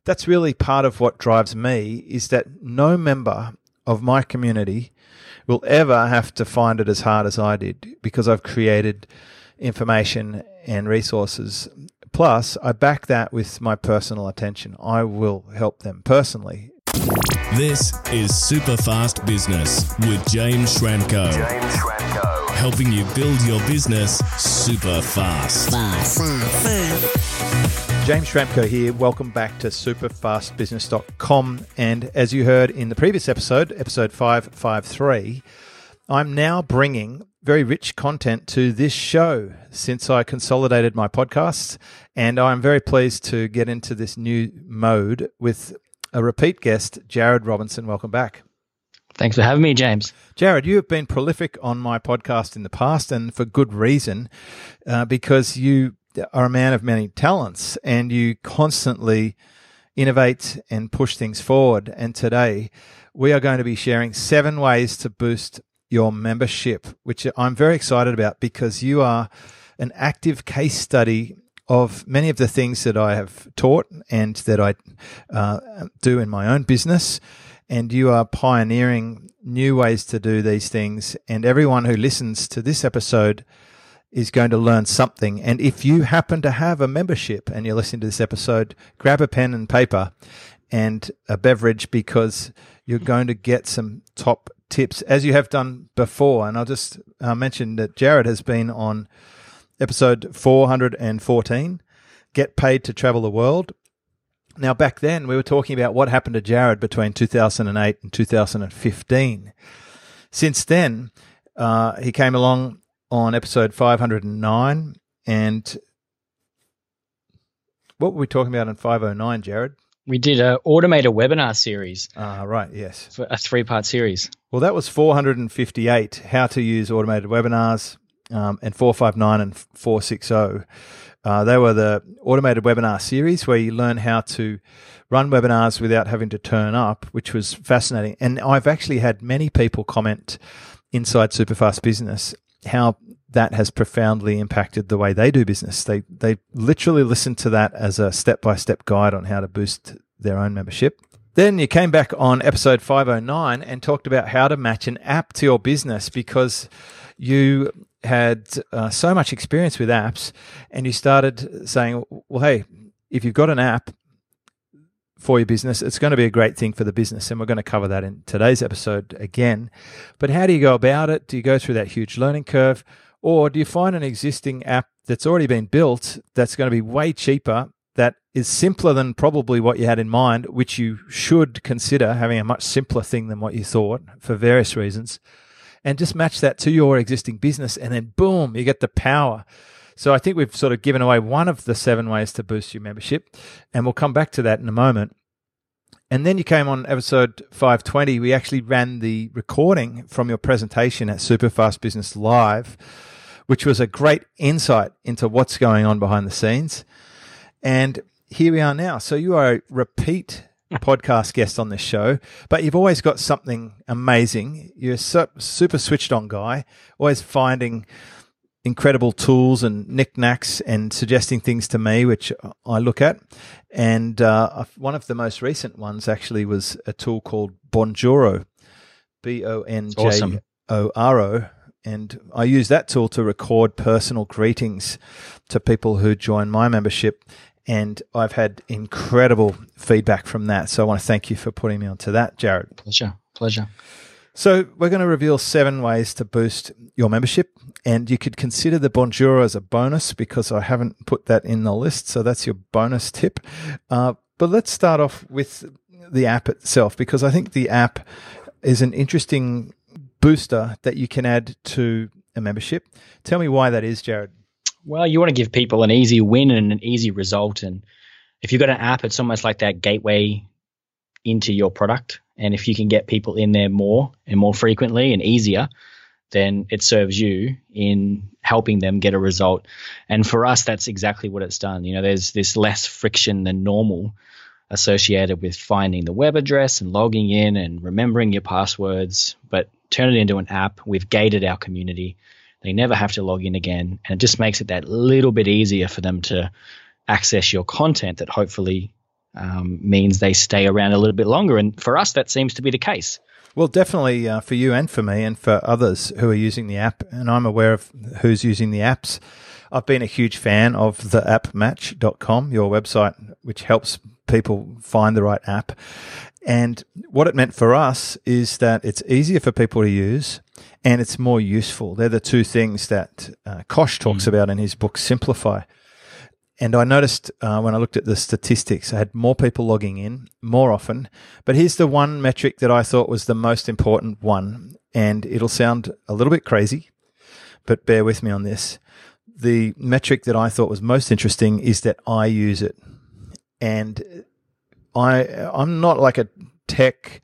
that's really part of what drives me, is that no member of my community will ever have to find it as hard as I did, because I've created information and resources. Plus, I back that with my personal attention. I will help them personally. This is Superfast Business with James Schramko. Helping you build your business super fast. James Schramko here. Welcome back to superfastbusiness.com. And as you heard in the previous episode, episode 553, I'm now bringing very rich content to this show since I consolidated my podcasts. And I'm very pleased to get into this new mode with a repeat guest, Jared Robinson. Welcome back. Thanks for having me, James. Jared, you have been prolific on my podcast in the past, and for good reason, because you are a man of many talents and you constantly innovate and push things forward. And today we are going to be sharing 7 ways to boost your membership, which I'm very excited about because you are an active case study of many of the things that I have taught and that I do in my own business. And you are pioneering new ways to do these things. And everyone who listens to this episode is going to learn something. And if you happen to have a membership and you're listening to this episode, grab a pen and paper and a beverage, because you're going to get some top tips, as you have done before. And I'll just mention that Jared has been on episode 414, Get Paid to Travel the World. Now, back then, we were talking about what happened to Jared between 2008 and 2015. Since then, he came along on episode 509. And what were we talking about in 509, Jared? We did an automated webinar series. Right, yes. For a 3-part series. Well, that was 458, how to use automated webinars, and 459 and 460. They were the automated webinar series where you learn how to run webinars without having to turn up, which was fascinating. And I've actually had many people comment inside Superfast Business how that has profoundly impacted the way they do business. They literally listen to that as a step-by-step guide on how to boost their own membership. Then you came back on episode 509 and talked about how to match an app to your business, because you had so much experience with apps, and you started saying, well, hey, if you've got an app for your business, it's going to be a great thing for the business. And we're going to cover that in today's episode again. But how do you go about it? Do you go through that huge learning curve, or do you find an existing app that's already been built that's going to be way cheaper, that is simpler than probably what you had in mind, which you should consider having a much simpler thing than what you thought for various reasons, and just match that to your existing business, and then boom, you get the power. So I think we've sort of given away one of the 7 ways to boost your membership, and we'll come back to that in a moment. And then you came on episode 520. We actually ran the recording from your presentation at Superfast Business Live, which was a great insight into what's going on behind the scenes. And here we are now. So you are a repeat podcast guest on this show, but you've always got something amazing. You're a super switched on guy, always finding incredible tools and knickknacks and suggesting things to me, which I look at. And one of the most recent ones actually was a tool called Bonjoro, Bonjoro. And I use that tool to record personal greetings to people who join my membership. And I've had incredible feedback from that. So I want to thank you for putting me onto that, Jared. Pleasure. So we're going to reveal 7 ways to boost your membership. And you could consider the Bonjoro as a bonus, because I haven't put that in the list. So that's your bonus tip. But let's start off with the app itself, because I think the app is an interesting booster that you can add to a membership. Tell me why that is, Jared. Well, you want to give people an easy win and an easy result. And if you've got an app, it's almost like that gateway into your product. And if you can get people in there more and more frequently and easier, then it serves you in helping them get a result. And for us, that's exactly what it's done. You know, there's this less friction than normal associated with finding the web address and logging in and remembering your passwords, but turn it into an app. We've gated our community. They never have to log in again. And it just makes it that little bit easier for them to access your content that hopefully means they stay around a little bit longer. And for us, that seems to be the case. Well, definitely for you and for me and for others who are using the app, and I'm aware of who's using the apps. I've been a huge fan of theappmatch.com, your website, which helps people find the right app. And what it meant for us is that it's easier for people to use and it's more useful. They're the two things that Kosh talks about in his book, Simplify. And I noticed when I looked at the statistics, I had more people logging in more often. But here's the one metric that I thought was the most important one. And it'll sound a little bit crazy, but bear with me on this. The metric that I thought was most interesting is that I use it. And I'm not like a tech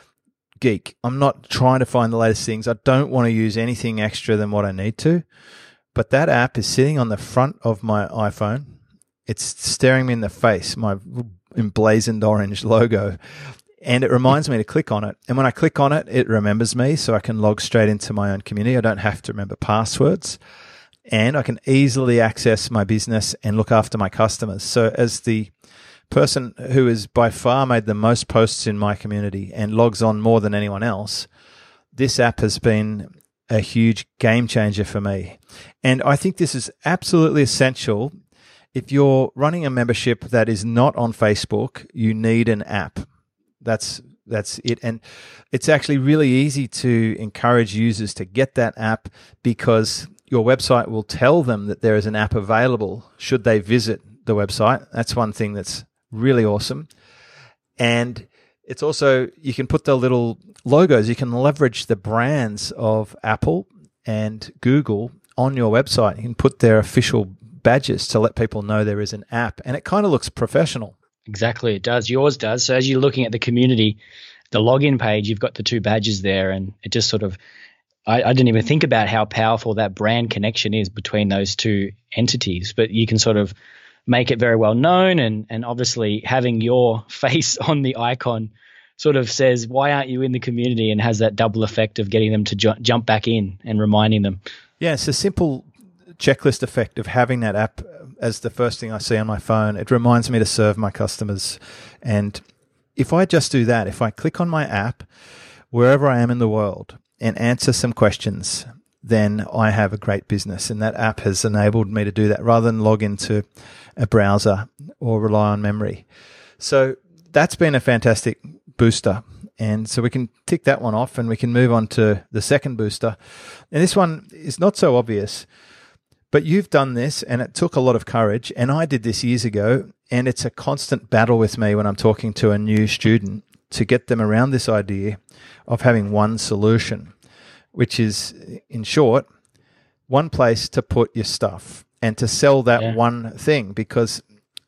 geek. I'm not trying to find the latest things. I don't want to use anything extra than what I need to. But that app is sitting on the front of my iPhone. It's staring me in the face, my emblazoned orange logo. And it reminds me to click on it. And when I click on it, it remembers me so I can log straight into my own community. I don't have to remember passwords. And I can easily access my business and look after my customers. So as the person who has by far made the most posts in my community and logs on more than anyone else, this app has been a huge game changer for me. And I think this is absolutely essential. If you're running a membership that is not on Facebook, you need an app. That's it. And it's actually really easy to encourage users to get that app because your website will tell them that there is an app available should they visit the website. That's one thing that's really awesome. And it's also, you can put the little logos, you can leverage the brands of Apple and Google on your website. You can put their official badges to let people know there is an app, and it kind of looks professional. Exactly, it does. Yours does. So as you're looking at the community, the login page, you've got the two badges there, and it just sort of, I didn't even think about how powerful that brand connection is between those two entities, but you can sort of make it very well known, and obviously having your face on the icon sort of says, why aren't you in the community, and has that double effect of getting them to jump back in and reminding them. Yeah, it's a simple checklist effect of having that app as the first thing I see on my phone. It reminds me to serve my customers. And if I just do that, if I click on my app wherever I am in the world and answer some questions, then I have a great business. And that app has enabled me to do that rather than log into a browser or rely on memory. So that's been a fantastic booster. And so we can tick that one off and we can move on to the second booster. And this one is not so obvious, but you've done this and it took a lot of courage. And I did this years ago, and it's a constant battle with me when I'm talking to a new student to get them around this idea of having one solution, which is, in short, one place to put your stuff and to sell that one thing. Because,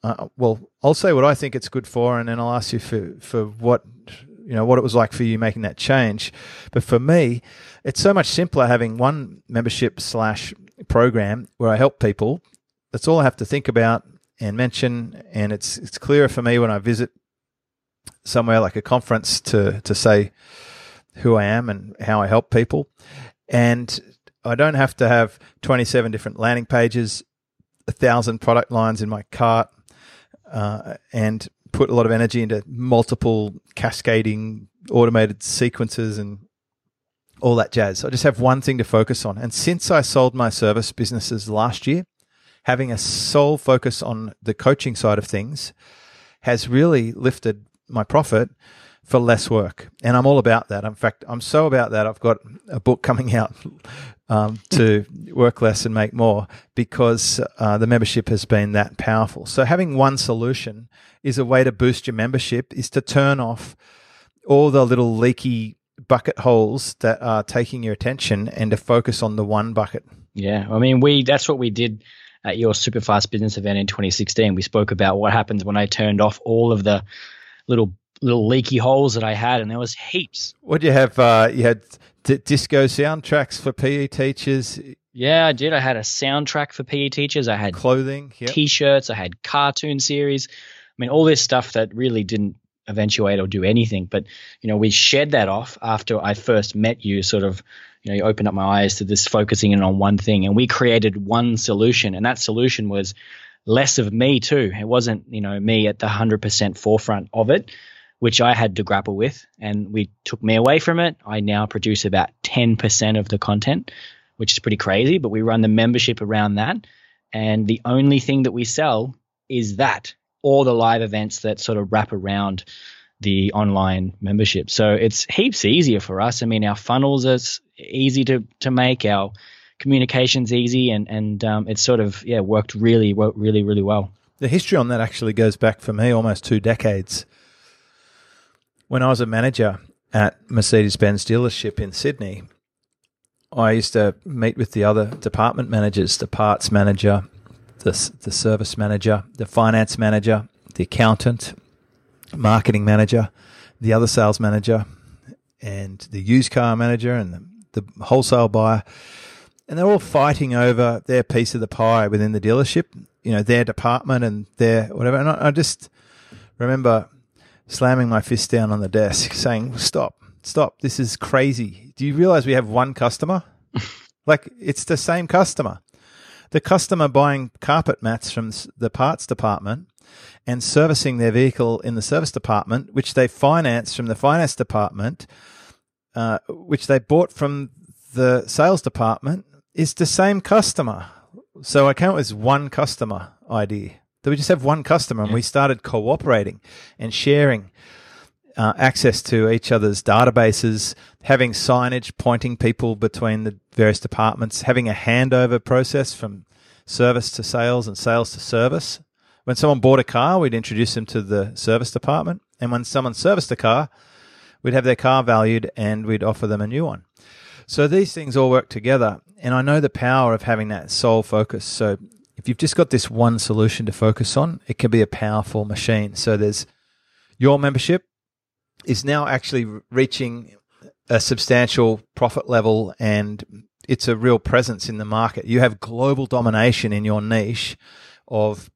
I'll say what I think it's good for, and then I'll ask you for what it was like for you making that change. But for me, it's so much simpler having one membership / program where I help people. That's all I have to think about and mention, and it's clearer for me when I visit somewhere like a conference to say who I am and how I help people. And I don't have to have 27 different landing pages, 1,000 product lines in my cart, and put a lot of energy into multiple cascading automated sequences and all that jazz. I just have one thing to focus on. And since I sold my service businesses last year, having a sole focus on the coaching side of things has really lifted my profit for less work. And I'm all about that. In fact, I'm so about that. I've got a book coming out to work less and make more, because the membership has been that powerful. So having one solution is a way to boost your membership, is to turn off all the little leaky bucket holes that are taking your attention and to focus on the one bucket. Yeah. I mean, that's what we did at your Superfast Business event in 2016. We spoke about what happens when I turned off all of the little leaky holes that I had, and there was heaps. What did you have? You had disco soundtracks for PE teachers. Yeah, I did. I had a soundtrack for PE teachers. I had clothing, T-shirts. I had cartoon series. I mean, all this stuff that really didn't eventuate or do anything. But, we shed that off after I first met you. Sort of, you opened up my eyes to this focusing in on one thing, and we created one solution. And that solution was less of me too. It wasn't, me at the 100% forefront of it, which I had to grapple with, and we took me away from it. I now produce about 10% of the content, which is pretty crazy, but we run the membership around that. And the only thing that we sell is that, all the live events that sort of wrap around the online membership. So it's heaps easier for us. I mean, our funnels are easy to make, our communication's easy, and it's sort of, worked really, really well. The history on that actually goes back for me almost 2 decades. When I was a manager at Mercedes-Benz dealership in Sydney, I used to meet with the other department managers, the parts manager, the service manager, the finance manager, the accountant, marketing manager, the other sales manager, and the used car manager and the wholesale buyer. And they're all fighting over their piece of the pie within the dealership, their department and their whatever. And I just remember slamming my fist down on the desk saying, stop, this is crazy. Do you realize we have one customer? Like, it's the same customer. The customer buying carpet mats from the parts department and servicing their vehicle in the service department, which they finance from the finance department, which they bought from the sales department, is the same customer. So I came up with one customer idea. That we just have one customer, and we started cooperating and sharing access to each other's databases, having signage pointing people between the various departments, having a handover process from service to sales and sales to service. When someone bought a car, we'd introduce them to the service department, and when someone serviced a car, we'd have their car valued and we'd offer them a new one. So these things all work together, and I know the power of having that sole focus. So if you've just got this one solution to focus on, it can be a powerful machine. So there's your membership is now actually reaching a substantial profit level, and it's a real presence in the market. You have global domination in your niche of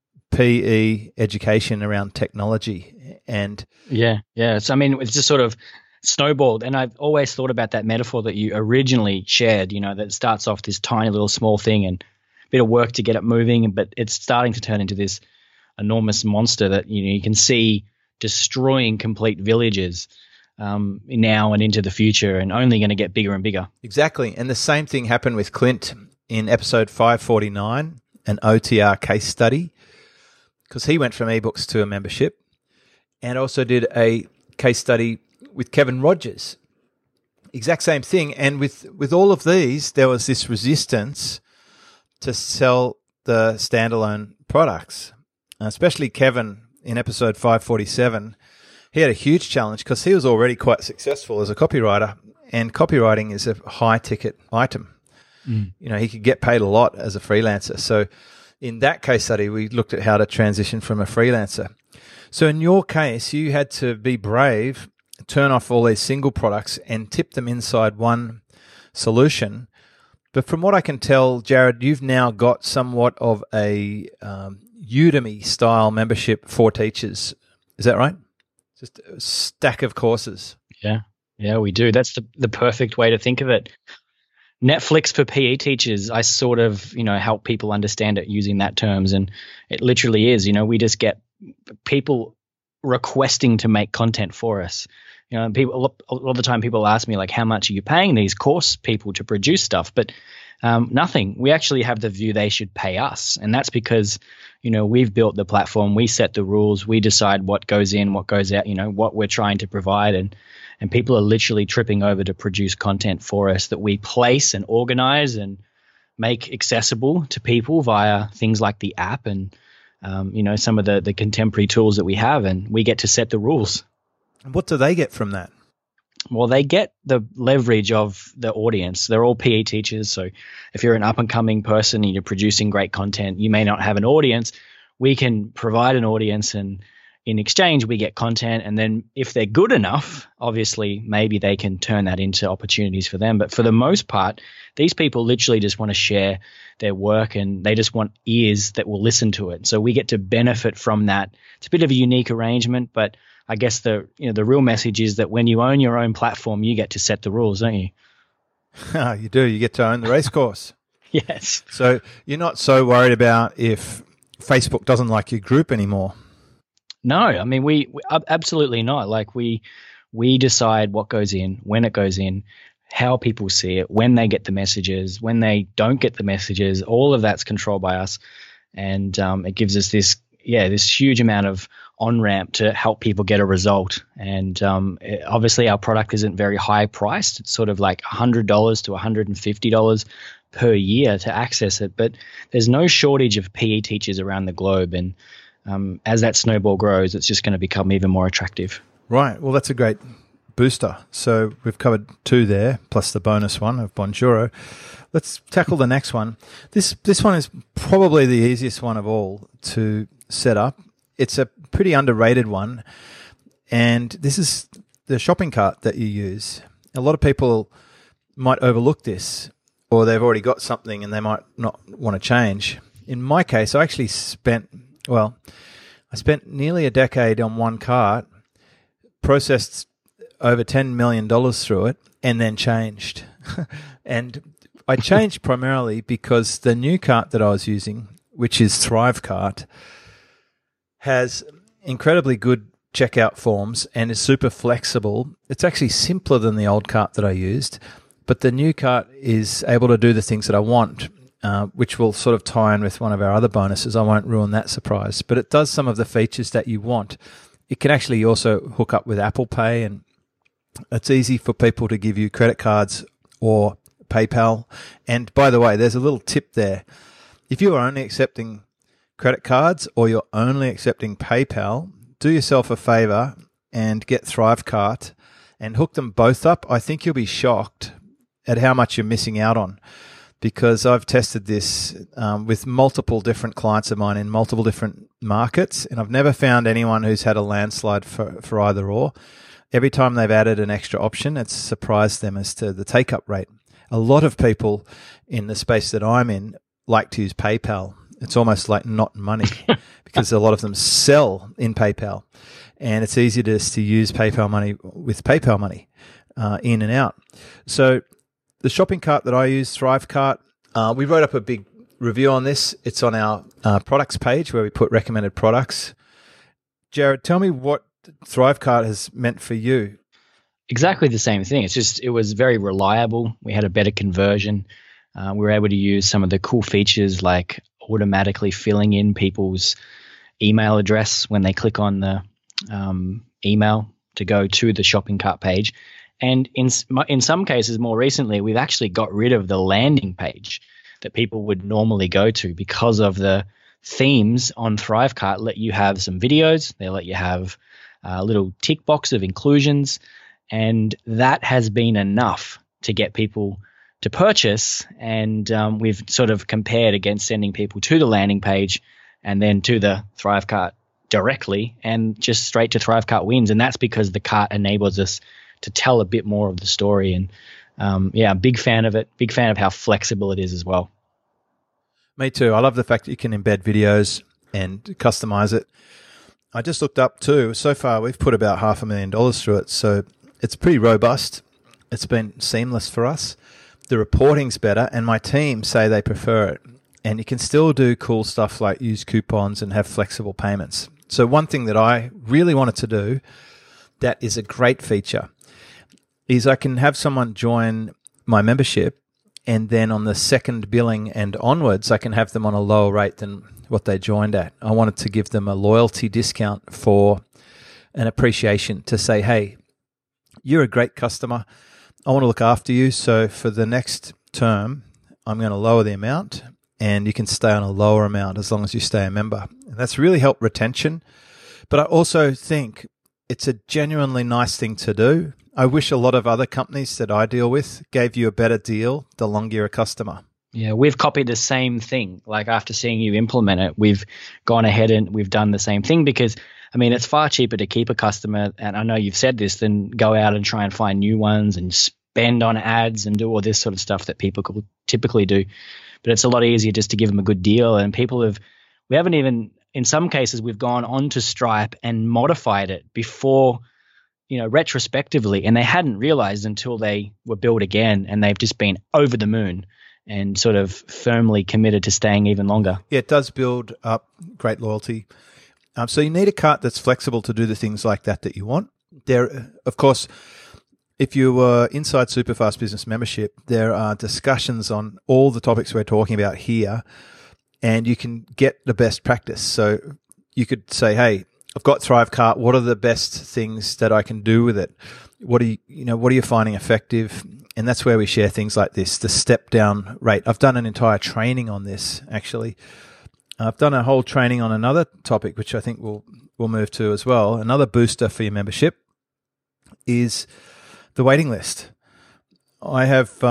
PE education around technology. And So, I mean, it's just sort of snowballed. And I've always thought about that metaphor that you originally shared, that starts off this tiny little small thing and bit of work to get it moving, but it's starting to turn into this enormous monster that you can see destroying complete villages now and into the future, and only going to get bigger and bigger. Exactly. And the same thing happened with Clint in episode 549, an OTR case study, because he went from ebooks to a membership, and also did a case study with Kevin Rogers. Exact same thing. And with all of these, there was this resistance to sell the standalone products, especially Kevin in episode 547. He had a huge challenge because he was already quite successful as a copywriter, and copywriting is a high ticket item. He could get paid a lot as a freelancer. So in that case study, we looked at how to transition from a freelancer. So in your case, you had to be brave, turn off all these single products and tip them inside one solution. But from what I can tell, Jared, you've now got somewhat of a Udemy-style membership for teachers. Is that right? Just a stack of courses. Yeah, we do. That's the perfect way to think of it. Netflix for PE teachers, I sort of, help people understand it using that terms. And it literally is, we just get people requesting to make content for us. People a lot of the time people ask me, like, how much are you paying these course people to produce stuff? But nothing. We actually have the view they should pay us. And that's because, we've built the platform. We set the rules. We decide what goes in, what goes out, what we're trying to provide. And people are literally tripping over to produce content for us that we place and organize and make accessible to people via things like the app and, some of the contemporary tools that we have. And we get to set the rules. What do they get from that? Well, they get the leverage of the audience. They're all PE teachers. So if you're an up-and-coming person and you're producing great content, you may not have an audience. We can provide an audience, and in exchange, we get content. And then if they're good enough, obviously, maybe they can turn that into opportunities for them. But for the most part, these people literally just want to share their work, and they just want ears that will listen to it. So we get to benefit from that. It's a bit of a unique arrangement, but I guess the real message is that when you own your own platform, you get to set the rules, don't you? You do. You get to own the race course. Yes. So you're not so worried about if Facebook doesn't like your group anymore. No, I mean, we absolutely not. Like we decide what goes in, when it goes in, how people see it, when they get the messages, when they don't get the messages. All of that's controlled by us, and it gives us this huge amount of on-ramp to help people get a result. And obviously our product isn't very high priced. It's sort of like $100 to $150 per year to access it. But there's no shortage of PE teachers around the globe. And as that snowball grows, it's just going to become even more attractive. Right. Well, that's a great booster. So we've covered 2 there, plus the bonus one of Bonjoro. Let's tackle the next one. This one is probably the easiest one of all to set up. It's a pretty underrated one, and this is the shopping cart that you use. A lot of people might overlook this, or they've already got something and they might not want to change. In my case, I actually spent nearly a decade on one cart, processed over $10 million through it, and then changed. And I changed primarily because the new cart that I was using, which is Thrivecart, has incredibly good checkout forms and is super flexible. It's actually simpler than the old cart that I used, but the new cart is able to do the things that I want, which will sort of tie in with one of our other bonuses. I won't ruin that surprise, but it does some of the features that you want. It can actually also hook up with Apple Pay, and it's easy for people to give you credit cards or PayPal. And by the way, there's a little tip there. If you are only accepting credit cards or you're only accepting PayPal, do yourself a favor and get Thrivecart and hook them both up. I think you'll be shocked at how much you're missing out on, because I've tested this with multiple different clients of mine in multiple different markets, and I've never found anyone who's had a landslide for either or. Every time they've added an extra option, it's surprised them as to the take-up rate. A lot of people in the space that I'm in like to use PayPal. It's almost like not money because a lot of them sell in PayPal, and it's easy to use PayPal money with PayPal money in and out. So the shopping cart that I use, Thrivecart, we wrote up a big review on this. It's on our products page where we put recommended products. Jared, tell me what Thrivecart has meant for you. Exactly the same thing. It was very reliable. We had a better conversion. We were able to use some of the cool features like automatically filling in people's email address when they click on the email to go to the shopping cart page. And in some cases, more recently, we've actually got rid of the landing page that people would normally go to because of the themes on Thrivecart let you have some videos. They let you have a little tick box of inclusions. And that has been enough to get people to purchase. And we've sort of compared against sending people to the landing page and then to the Thrivecart directly, and just straight to Thrivecart wins. And that's because the cart enables us to tell a bit more of the story. And I'm big fan of it. Big fan of how flexible it is as well. Me too. I love the fact that you can embed videos and customize it. I just looked up too. So far, we've put about $500,000 through it. So it's pretty robust. It's been seamless for us. The reporting's better, and my team say they prefer it. And you can still do cool stuff like use coupons and have flexible payments. So one thing that I really wanted to do that is a great feature is I can have someone join my membership, and then on the second billing and onwards, I can have them on a lower rate than what they joined at. I wanted to give them a loyalty discount for an appreciation to say, hey, you're a great customer. I want to look after you. So for the next term, I'm going to lower the amount, and you can stay on a lower amount as long as you stay a member. And that's really helped retention. But I also think it's a genuinely nice thing to do. I wish a lot of other companies that I deal with gave you a better deal the longer you're a customer. Yeah, we've copied the same thing. Like after seeing you implement it, we've gone ahead and we've done the same thing because, I mean, it's far cheaper to keep a customer, and I know you've said this, than go out and try and find new ones and spend on ads and do all this sort of stuff that people could typically do. But it's a lot easier just to give them a good deal. And we haven't even, in some cases, we've gone onto Stripe and modified it before, retrospectively, and they hadn't realized until they were billed again, and they've just been over the moon. and sort of firmly committed to staying even longer. Yeah, it does build up great loyalty. So you need a cart that's flexible to do the things like that you want. There, of course, if you were inside Superfast Business Membership, there are discussions on all the topics we're talking about here, and you can get the best practice. So you could say, hey, I've got Thrive Cart. What are the best things that I can do with it? What are you finding effective? And that's where we share things like this, the step down rate. I've done an entire training on this, actually. I've done a whole training on another topic, which I think we'll move to as well. Another booster for your membership is the waiting list. I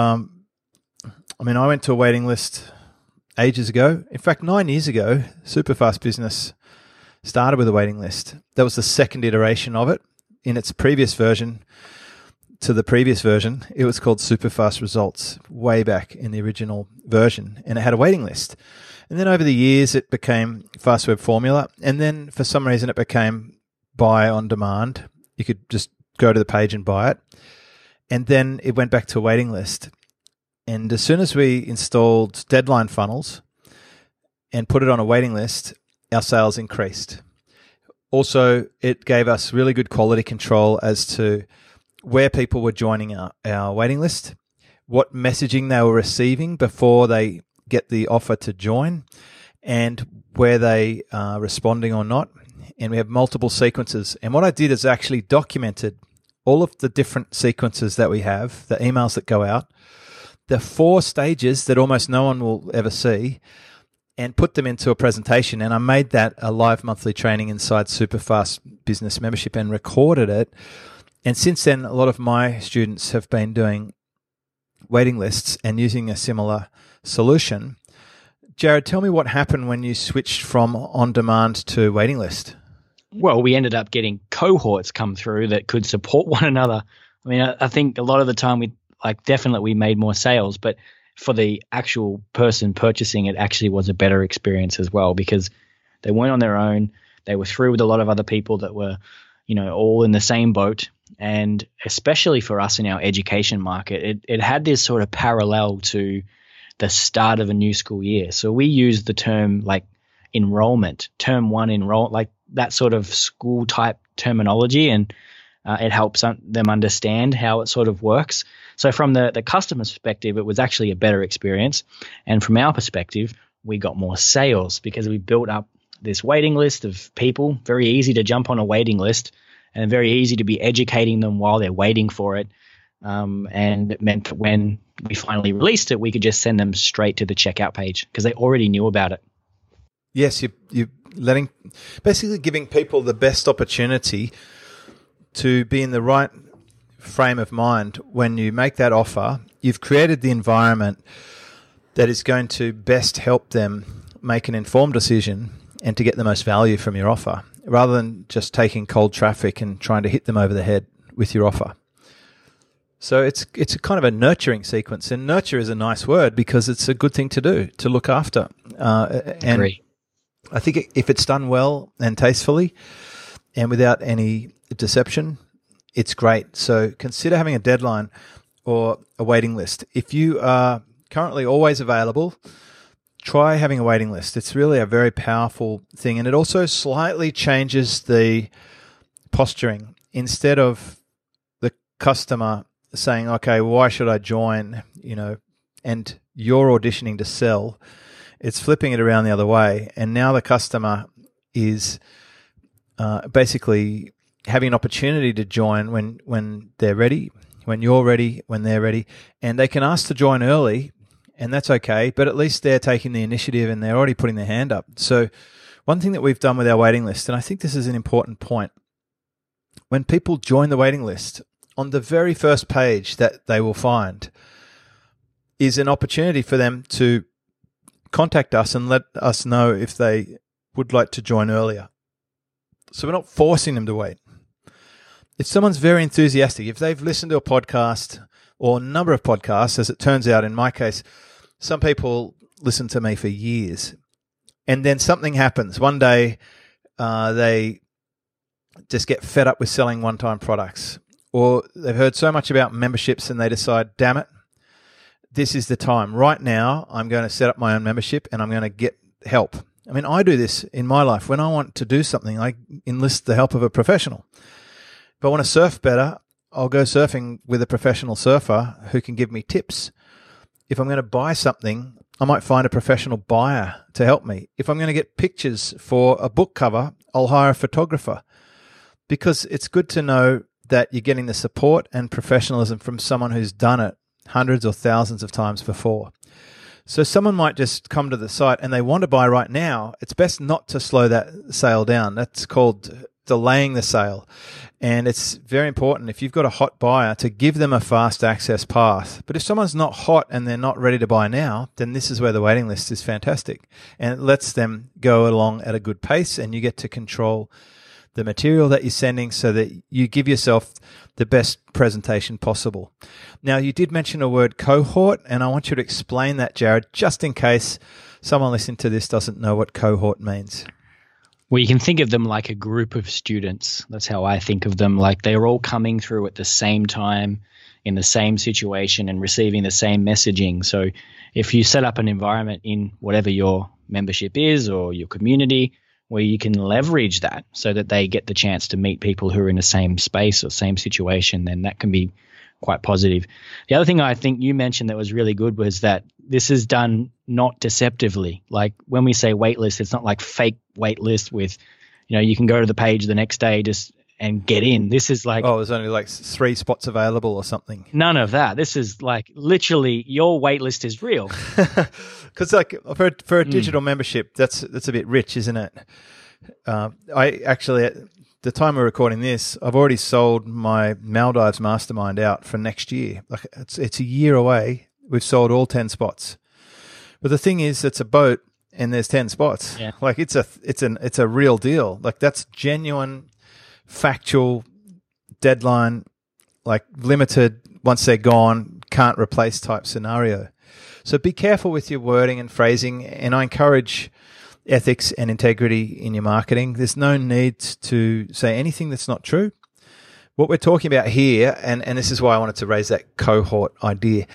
went to a waiting list ages ago. In fact, 9 years ago, Superfast Business started with a waiting list. That was the second iteration of it. In its previous version to the previous version, it was called Superfast Results, way back in the original version, and it had a waiting list. And then over the years, it became Fast Web Formula, and then for some reason, it became buy on demand. You could just go to the page and buy it. And then it went back to a waiting list. And as soon as we installed deadline funnels and put it on a waiting list, our sales increased. Also, it gave us really good quality control as to where people were joining our waiting list, what messaging they were receiving before they get the offer to join, and where they are responding or not. And we have multiple sequences. And what I did is actually documented all of the different sequences that we have, the emails that go out, the 4 stages that almost no one will ever see, and put them into a presentation. And I made that a live monthly training inside Superfast Business Membership and recorded it. And since then, a lot of my students have been doing waiting lists and using a similar solution. Jared, tell me what happened when you switched from on-demand to waiting list. Well, we ended up getting cohorts come through that could support one another. I mean, I think a lot of the time we made more sales, but for the actual person purchasing, it actually was a better experience as well, because they weren't on their own. They were through with a lot of other people that were, all in the same boat. And especially for us in our education market, it had this sort of parallel to the start of a new school year. So we use the term like enrollment, term 1 enroll, like that sort of school type terminology, and it helps them understand how it sort of works. So from the customer's perspective, it was actually a better experience. And from our perspective, we got more sales because we built up this waiting list of people, very easy to jump on a waiting list and very easy to be educating them while they're waiting for it. And it meant that when we finally released it, we could just send them straight to the checkout page because they already knew about it. Yes, you're basically giving people the best opportunity to be in the right frame of mind when you make that offer. You've created the environment that is going to best help them make an informed decision and to get the most value from your offer, rather than just taking cold traffic and trying to hit them over the head with your offer. So it's a kind of a nurturing sequence, and nurture is a nice word because it's a good thing to do, to look after. And Agree. I think if it's done well and tastefully and without any deception, it's great. So consider having a deadline or a waiting list. If you are currently always available, try having a waiting list. It's really a very powerful thing, and it also slightly changes the posturing. Instead of the customer saying, okay, why should I join, and you're auditioning to sell, it's flipping it around the other way. And now the customer is basically having an opportunity to join when they're ready, when you're ready, when they're ready. And they can ask to join early, and that's okay, but at least they're taking the initiative and they're already putting their hand up. So one thing that we've done with our waiting list, and I think this is an important point, when people join the waiting list, on the very first page that they will find is an opportunity for them to contact us and let us know if they would like to join earlier. So we're not forcing them to wait. If someone's very enthusiastic, if they've listened to a podcast or a number of podcasts, as it turns out in my case, some people listen to me for years, and then something happens. One day they just get fed up with selling one-time products, or they've heard so much about memberships and they decide, damn it, this is the time. Right now, I'm going to set up my own membership and I'm going to get help. I mean, I do this in my life. When I want to do something, I enlist the help of a professional. If I want to surf better, I'll go surfing with a professional surfer who can give me tips. If I'm going to buy something, I might find a professional buyer to help me. If I'm going to get pictures for a book cover, I'll hire a photographer, because it's good to know that you're getting the support and professionalism from someone who's done it hundreds or thousands of times before. So someone might just come to the site and they want to buy right now. It's best not to slow that sale down. That's called delaying the sale. And it's very important, if you've got a hot buyer, to give them a fast access path. But if someone's not hot and they're not ready to buy now, then this is where the waiting list is fantastic. And it lets them go along at a good pace, and you get to control the material that you're sending so that you give yourself the best presentation possible. Now, you did mention a word, cohort, and I want you to explain that, Jared, just in case someone listening to this doesn't know what cohort means. Well, you can think of them like a group of students. That's how I think of them. Like they're all coming through at the same time in the same situation and receiving the same messaging. So if you set up an environment in whatever your membership is or your community where you can leverage that so that they get the chance to meet people who are in the same space or same situation, then that can be quite positive. The other thing I think you mentioned that was really good was that this is done not deceptively. Like when we say waitlist, it's not like fake waitlist with, you can go to the page the next day and get in. This is like, there's only like 3 spots available or something. None of that. This is like literally your waitlist is real. Because like for a digital membership, that's a bit rich, isn't it? I actually, at the time we're recording this, I've already sold my Maldives Mastermind out for next year. Like it's a year away. We've sold all 10 spots. But the thing is, it's a boat and there's 10 spots. Yeah. Like it's a real deal. Like that's genuine, factual deadline, like limited, once they're gone, can't replace type scenario. So be careful with your wording and phrasing, and I encourage ethics and integrity in your marketing. There's no need to say anything that's not true. What we're talking about here, and this is why I wanted to raise that cohort idea,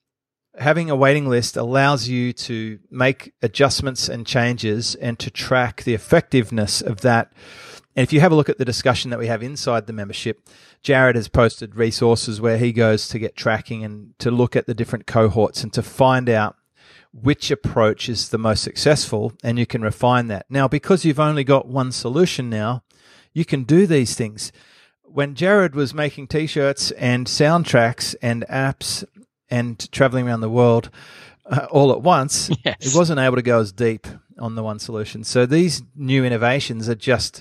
having a waiting list allows you to make adjustments and changes and to track the effectiveness of that. And if you have a look at the discussion that we have inside the membership, Jared has posted resources where he goes to get tracking and to look at the different cohorts and to find out which approach is the most successful, and you can refine that. Now, because you've only got one solution now, you can do these things. When Jared was making T-shirts and soundtracks and apps and traveling around the world all at once, yes, he wasn't able to go as deep on the one solution. So these new innovations are just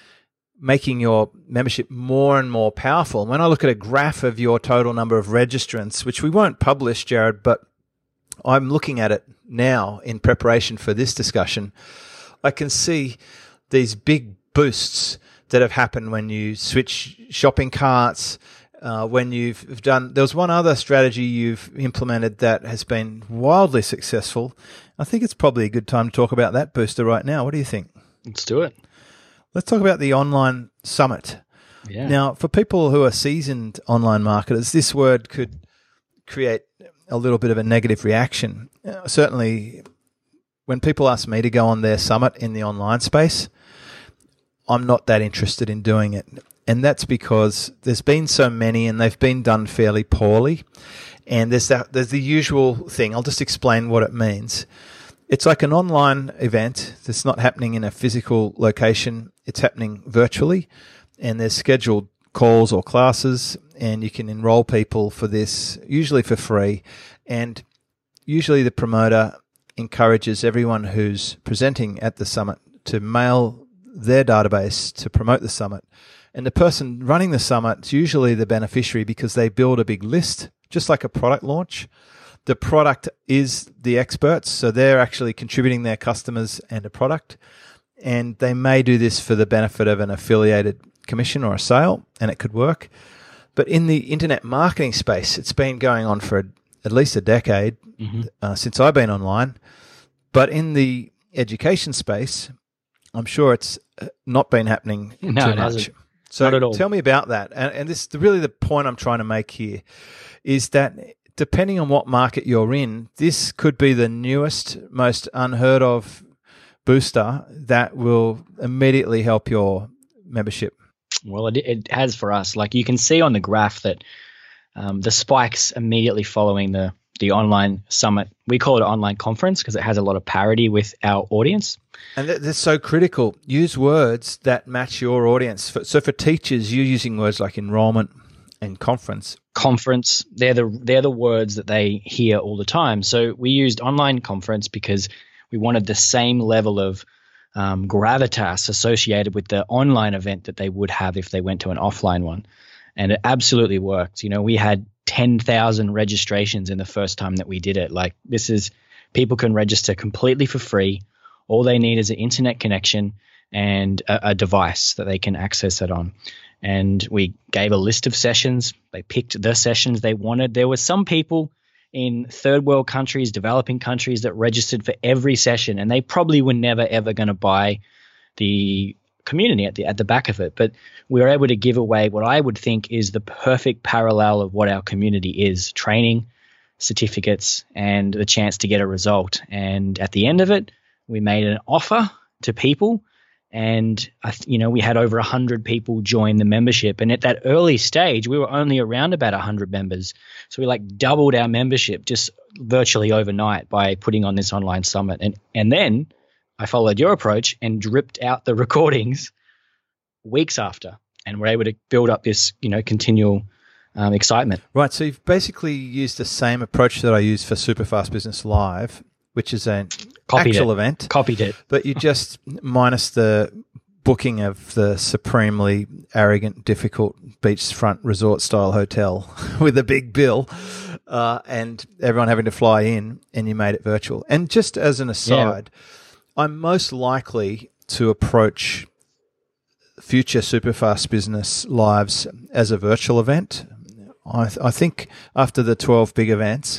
making your membership more and more powerful. When I look at a graph of your total number of registrants, which we won't publish, Jared, but I'm looking at it now in preparation for this discussion, I can see these big boosts that have happened when you switch shopping carts, when you've done, there was one other strategy you've implemented that has been wildly successful. I think it's probably a good time to talk about that booster right now. What do you think? Let's do it. Let's talk about the online summit. Yeah. Now, for people who are seasoned online marketers, this word could create a little bit of a negative reaction. Certainly, when people ask me to go on their summit in the online space, I'm not that interested in doing it. And that's because there's been so many and they've been done fairly poorly. And there's the usual thing. I'll just explain what it means. It's like an online event that's not happening in a physical location. It's happening virtually, and there's scheduled calls or classes, and you can enroll people for this, usually for free. And usually the promoter encourages everyone who's presenting at the summit to mail their database to promote the summit. And the person running the summit is usually the beneficiary because they build a big list, just like a product launch. The product is the experts, so they're actually contributing their customers and a product. And they may do this for the benefit of an affiliated commission or a sale, and it could work. But in the internet marketing space, it's been going on for at least a decade since I've been online. But in the education space, I'm sure it's not been happening too much. Hasn't. So Not at all. Tell me about that. And this really the point I'm trying to make here is that depending on what market you're in, this could be the newest, most unheard of booster that will immediately help your membership. Well, it has for us. Like you can see on the graph that the spikes immediately following the online summit. We call it an online conference because it has a lot of parity with our audience. And that's so critical. Use words that match your audience. So for teachers, you're using words like enrollment and conference. Conference, they're the words that they hear all the time. So we used online conference because we wanted the same level of gravitas associated with the online event that they would have if they went to an offline one. And it absolutely worked. You know, we had 10,000 registrations in the first time that we did it. Like people can register completely for free. All they need is an internet connection and a device that they can access it on. And we gave a list of sessions. They picked the sessions they wanted. There were some people in third world countries, developing countries that registered for every session, and they probably were never, ever going to buy the community at the back of it. But we were able to give away what I would think is the perfect parallel of what our community is: training, certificates, and the chance to get a result. And at the end of it, we made an offer to people, and we had over 100 people join the membership. And at that early stage, we were only around about 100 members. So we doubled our membership just virtually overnight by putting on this online summit. And then I followed your approach and dripped out the recordings weeks after, and we're able to build up this, continual excitement. Right. So you've basically used the same approach that I use for Superfast Business Live, which is an actual event. Copied it. But you just minus the booking of the supremely arrogant, difficult beachfront resort-style hotel with a big bill and everyone having to fly in, and you made it virtual. And just as an aside, I'm most likely to approach future Superfast Business Lives as a virtual event. I think after the 12 big events,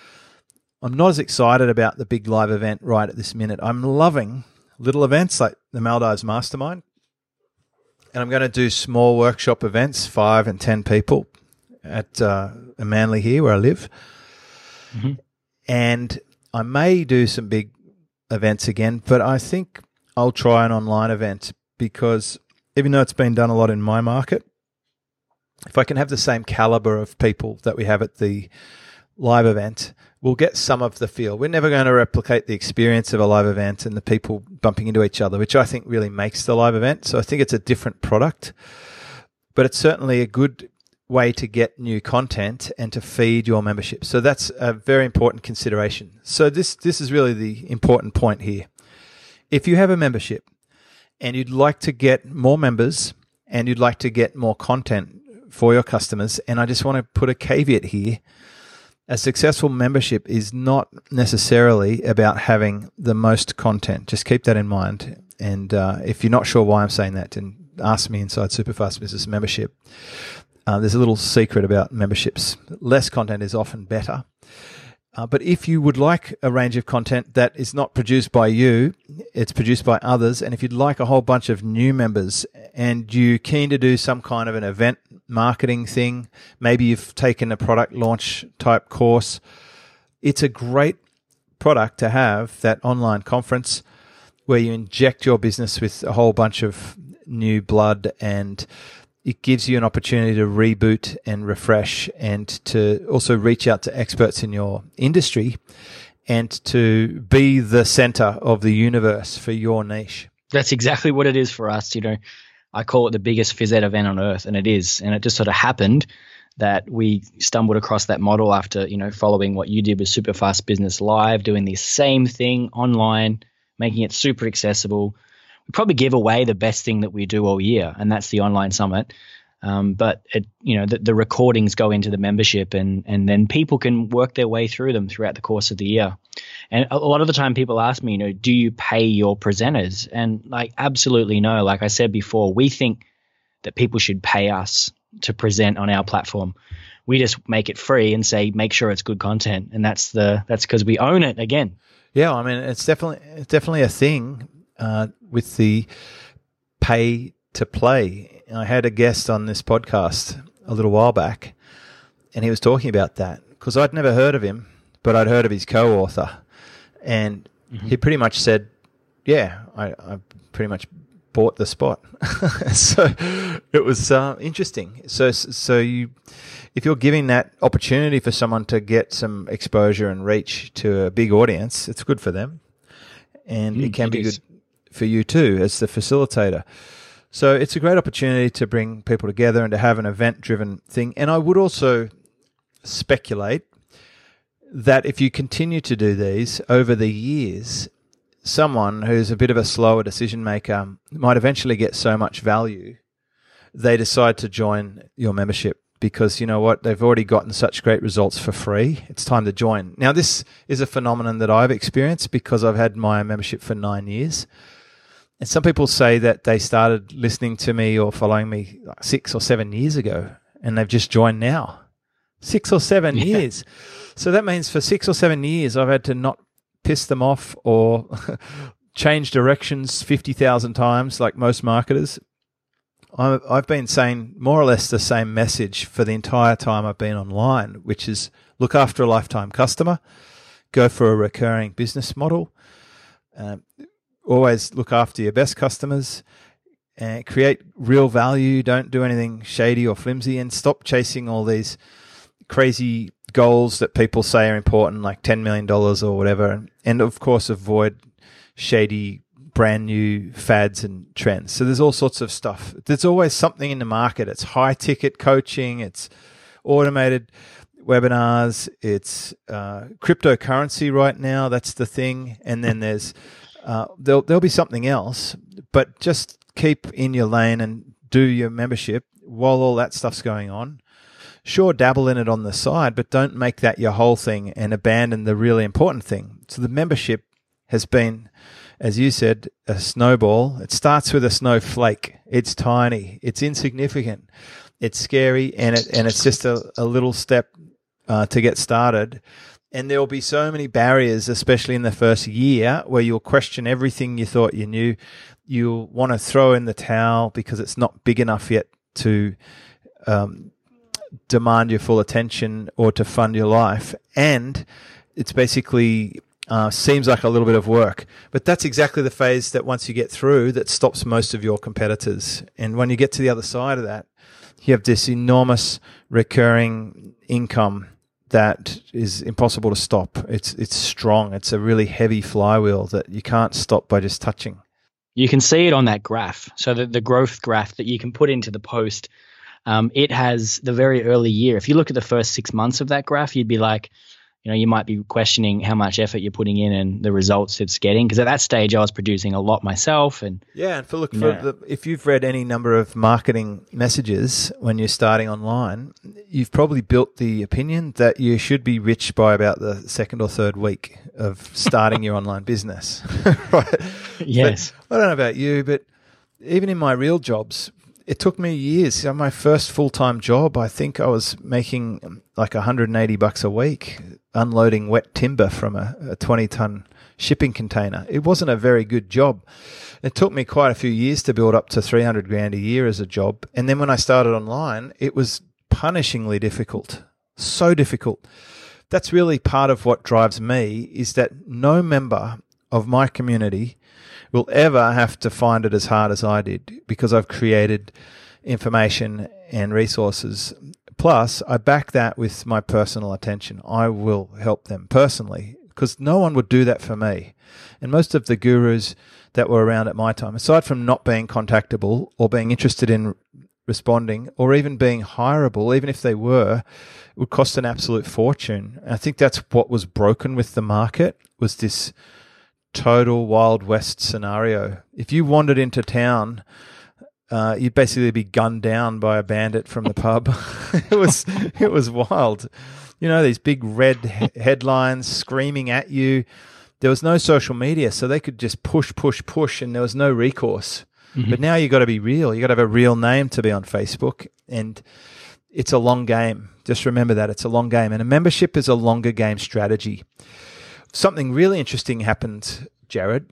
I'm not as excited about the big live event right at this minute. I'm loving little events like the Maldives Mastermind, and I'm going to do small workshop events, 5 and 10 people at Manly here where I live. Mm-hmm. And I may do some big events again, but I think I'll try an online event because even though it's been done a lot in my market, if I can have the same caliber of people that we have at the live event, we'll get some of the feel. We're never going to replicate the experience of a live event and the people bumping into each other, which I think really makes the live event. So I think it's a different product, but it's certainly a good way to get new content and to feed your membership. So that's a very important consideration. So this is really the important point here. If you have a membership and you'd like to get more members and you'd like to get more content for your customers, and I just want to put a caveat here, a successful membership is not necessarily about having the most content. Just keep that in mind. And if you're not sure why I'm saying that, then ask me inside Superfast Business Membership. There's a little secret about memberships. Less content is often better. But if you would like a range of content that is not produced by you, it's produced by others, and if you'd like a whole bunch of new members and you're keen to do some kind of an event marketing thing, maybe you've taken a product launch type course, it's a great product to have, that online conference where you inject your business with a whole bunch of new blood, and it gives you an opportunity to reboot and refresh and to also reach out to experts in your industry and to be the center of the universe for your niche. That's exactly what it is for us. I call it the biggest phys ed event on earth, and it is. And it just sort of happened that we stumbled across that model after, following what you did with Superfast Business Live, doing the same thing online, making it super accessible. We probably give away the best thing that we do all year, and that's the online summit. But the recordings go into the membership, and then people can work their way through them throughout the course of the year. And a lot of the time people ask me, do you pay your presenters? And absolutely no. Like I said before, we think that people should pay us to present on our platform. We just make it free and say, make sure it's good content. And that's because we own it again. Yeah. I mean, it's definitely a thing with the pay to play. I had a guest on this podcast a little while back, and he was talking about that. because I'd never heard of him, but I'd heard of his co-author. And he pretty much said, yeah, I pretty much bought the spot. So it was interesting. So if you're giving that opportunity for someone to get some exposure and reach to a big audience, it's good for them. And it can be good for you too as the facilitator. So it's a great opportunity to bring people together and to have an event-driven thing. And I would also speculate that if you continue to do these over the years, someone who's a bit of a slower decision maker might eventually get so much value they decide to join your membership because, you know what, they've already gotten such great results for free. It's time to join. Now, this is a phenomenon that I've experienced because I've had my membership for 9 years. And some people say that they started listening to me or following me like 6 or 7 years ago, and they've just joined now. 6 or 7 years. So that means for 6 or 7 years, I've had to not piss them off or change directions 50,000 times like most marketers. I've been saying more or less the same message for the entire time I've been online, which is look after a lifetime customer, go for a recurring business model, always look after your best customers, and create real value. Don't do anything shady or flimsy, and stop chasing all these crazy goals that people say are important, like $10 million or whatever. And of course, avoid shady, brand new fads and trends. So there's all sorts of stuff. There's always something in the market. It's high ticket coaching. It's automated webinars. It's cryptocurrency right now. That's the thing. And then there's there'll be something else, but just keep in your lane and do your membership while all that stuff's going on. Sure, dabble in it on the side, but don't make that your whole thing and abandon the really important thing. So the membership has been, as you said, a snowball. It starts with a snowflake. It's tiny. It's insignificant. It's scary, and it's just a little step to get started. And there will be so many barriers, especially in the first year, where you'll question everything you thought you knew. You'll want to throw in the towel because it's not big enough yet to demand your full attention or to fund your life. And it's basically seems like a little bit of work. But that's exactly the phase that once you get through, that stops most of your competitors. And when you get to the other side of that, you have this enormous recurring income that is impossible to stop. It's strong. It's a really heavy flywheel that you can't stop by just touching. You can see it on that graph. So the growth graph that you can put into the post, it has the very early year. If you look at the first 6 months of that graph, you'd be like, you might be questioning how much effort you're putting in and the results it's getting. Because at that stage, I was producing a lot myself. And if you've read any number of marketing messages when you're starting online, you've probably built the opinion that you should be rich by about the second or third week of starting your online business. Right? Yes. But I don't know about you, but even in my real jobs, it took me years. My first full-time job, I think I was making like $180 a week unloading wet timber from a 20-ton shipping container. It wasn't a very good job. It took me quite a few years to build up to $300,000 a year as a job. And then when I started online, it was punishingly difficult. So difficult. That's really part of what drives me, is that no member of my community will ever have to find it as hard as I did, because I've created information and resources. Plus, I back that with my personal attention. I will help them personally, because no one would do that for me. And most of the gurus that were around at my time, aside from not being contactable or being interested in responding or even being hireable, even if they were, it would cost an absolute fortune. And I think that's what was broken with the market, was this total Wild West scenario. If you wandered into town, you'd basically be gunned down by a bandit from the pub. It was wild. These big red headlines screaming at you. There was no social media, so they could just push, and there was no recourse. Mm-hmm. But now you got to be real. You got to have a real name to be on Facebook, and it's a long game. Just remember that it's a long game, and a membership is a longer game strategy. Something really interesting happened, Jared.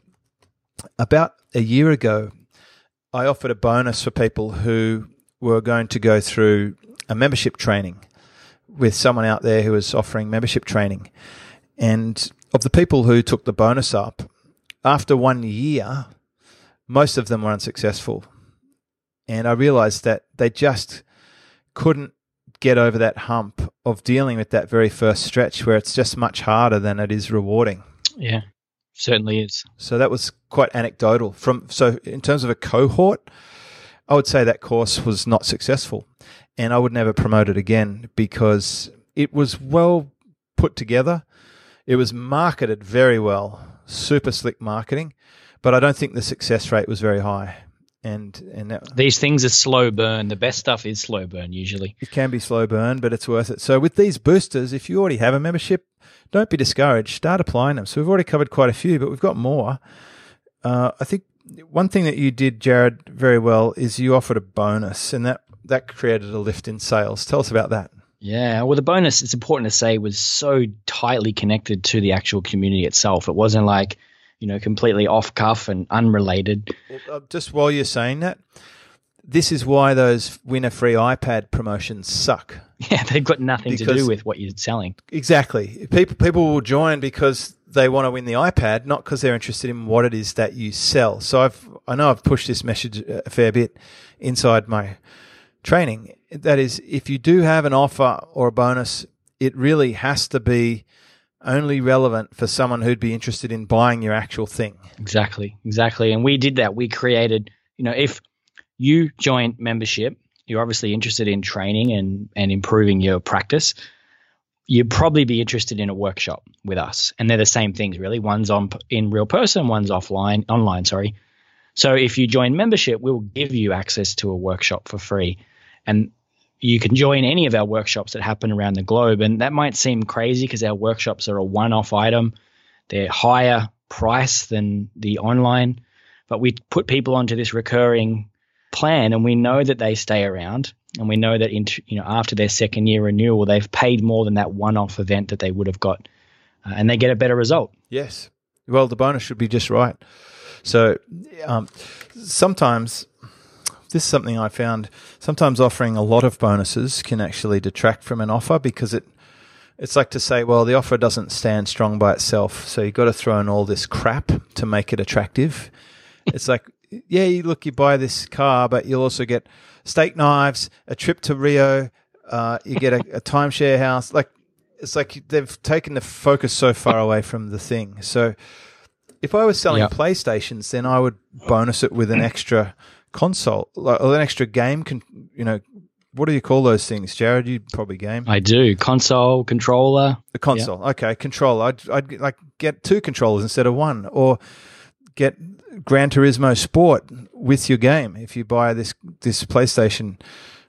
About a year ago, I offered a bonus for people who were going to go through a membership training with someone out there who was offering membership training. And of the people who took the bonus up, after 1 year, most of them were unsuccessful. And I realized that they just couldn't get over that hump of dealing with that very first stretch where it's just much harder than it is rewarding. Yeah, certainly is. So that was quite anecdotal. So in terms of a cohort, I would say that course was not successful, and I would never promote it again because it was well put together. It was marketed very well, super slick marketing, but I don't think the success rate was very high. And these things are slow burn. The best stuff is slow burn usually. It can be slow burn, but it's worth it. So with these boosters, if you already have a membership, don't be discouraged. Start applying them. So we've already covered quite a few, but we've got more. I think one thing that you did, Jared, very well is you offered a bonus, and that created a lift in sales. Tell us about that. Yeah, well, the bonus, it's important to say, was so tightly connected to the actual community itself. It wasn't like, completely off cuff and unrelated. Well, just while you're saying that, this is why those win a free iPad promotions suck. Yeah, they've got nothing to do with what you're selling. Exactly. People will join because they want to win the iPad, not because they're interested in what it is that you sell. So I know I've pushed this message a fair bit inside my training. That is, if you do have an offer or a bonus, it really has to be only relevant for someone who'd be interested in buying your actual thing. Exactly. And we did that. We created, if you join membership, you're obviously interested in training and improving your practice. You'd probably be interested in a workshop with us. And they're the same things, really. One's in real person, one's online. So if you join membership, we'll give you access to a workshop for free. And you can join any of our workshops that happen around the globe. And that might seem crazy because our workshops are a one-off item. They're higher price than the online. But we put people onto this recurring plan, and we know that they stay around. And we know that after their second year renewal, they've paid more than that one-off event that they would have got. And they get a better result. Yes. Well, the bonus should be just right. So sometimes... This is something I found. Sometimes offering a lot of bonuses can actually detract from an offer because it's like to say, well, the offer doesn't stand strong by itself, so you've got to throw in all this crap to make it attractive. It's like, yeah, you buy this car, but you'll also get steak knives, a trip to Rio, you get a timeshare house. It's like they've taken the focus so far away from the thing. So if I was selling PlayStations, then I would bonus it with an extra console, like an extra game. What do you call those things, Jared? You probably game. I do. Console, controller. The console. Yeah. Okay, controller. I'd like get 2 controllers instead of 1, or get Gran Turismo Sport with your game if you buy this PlayStation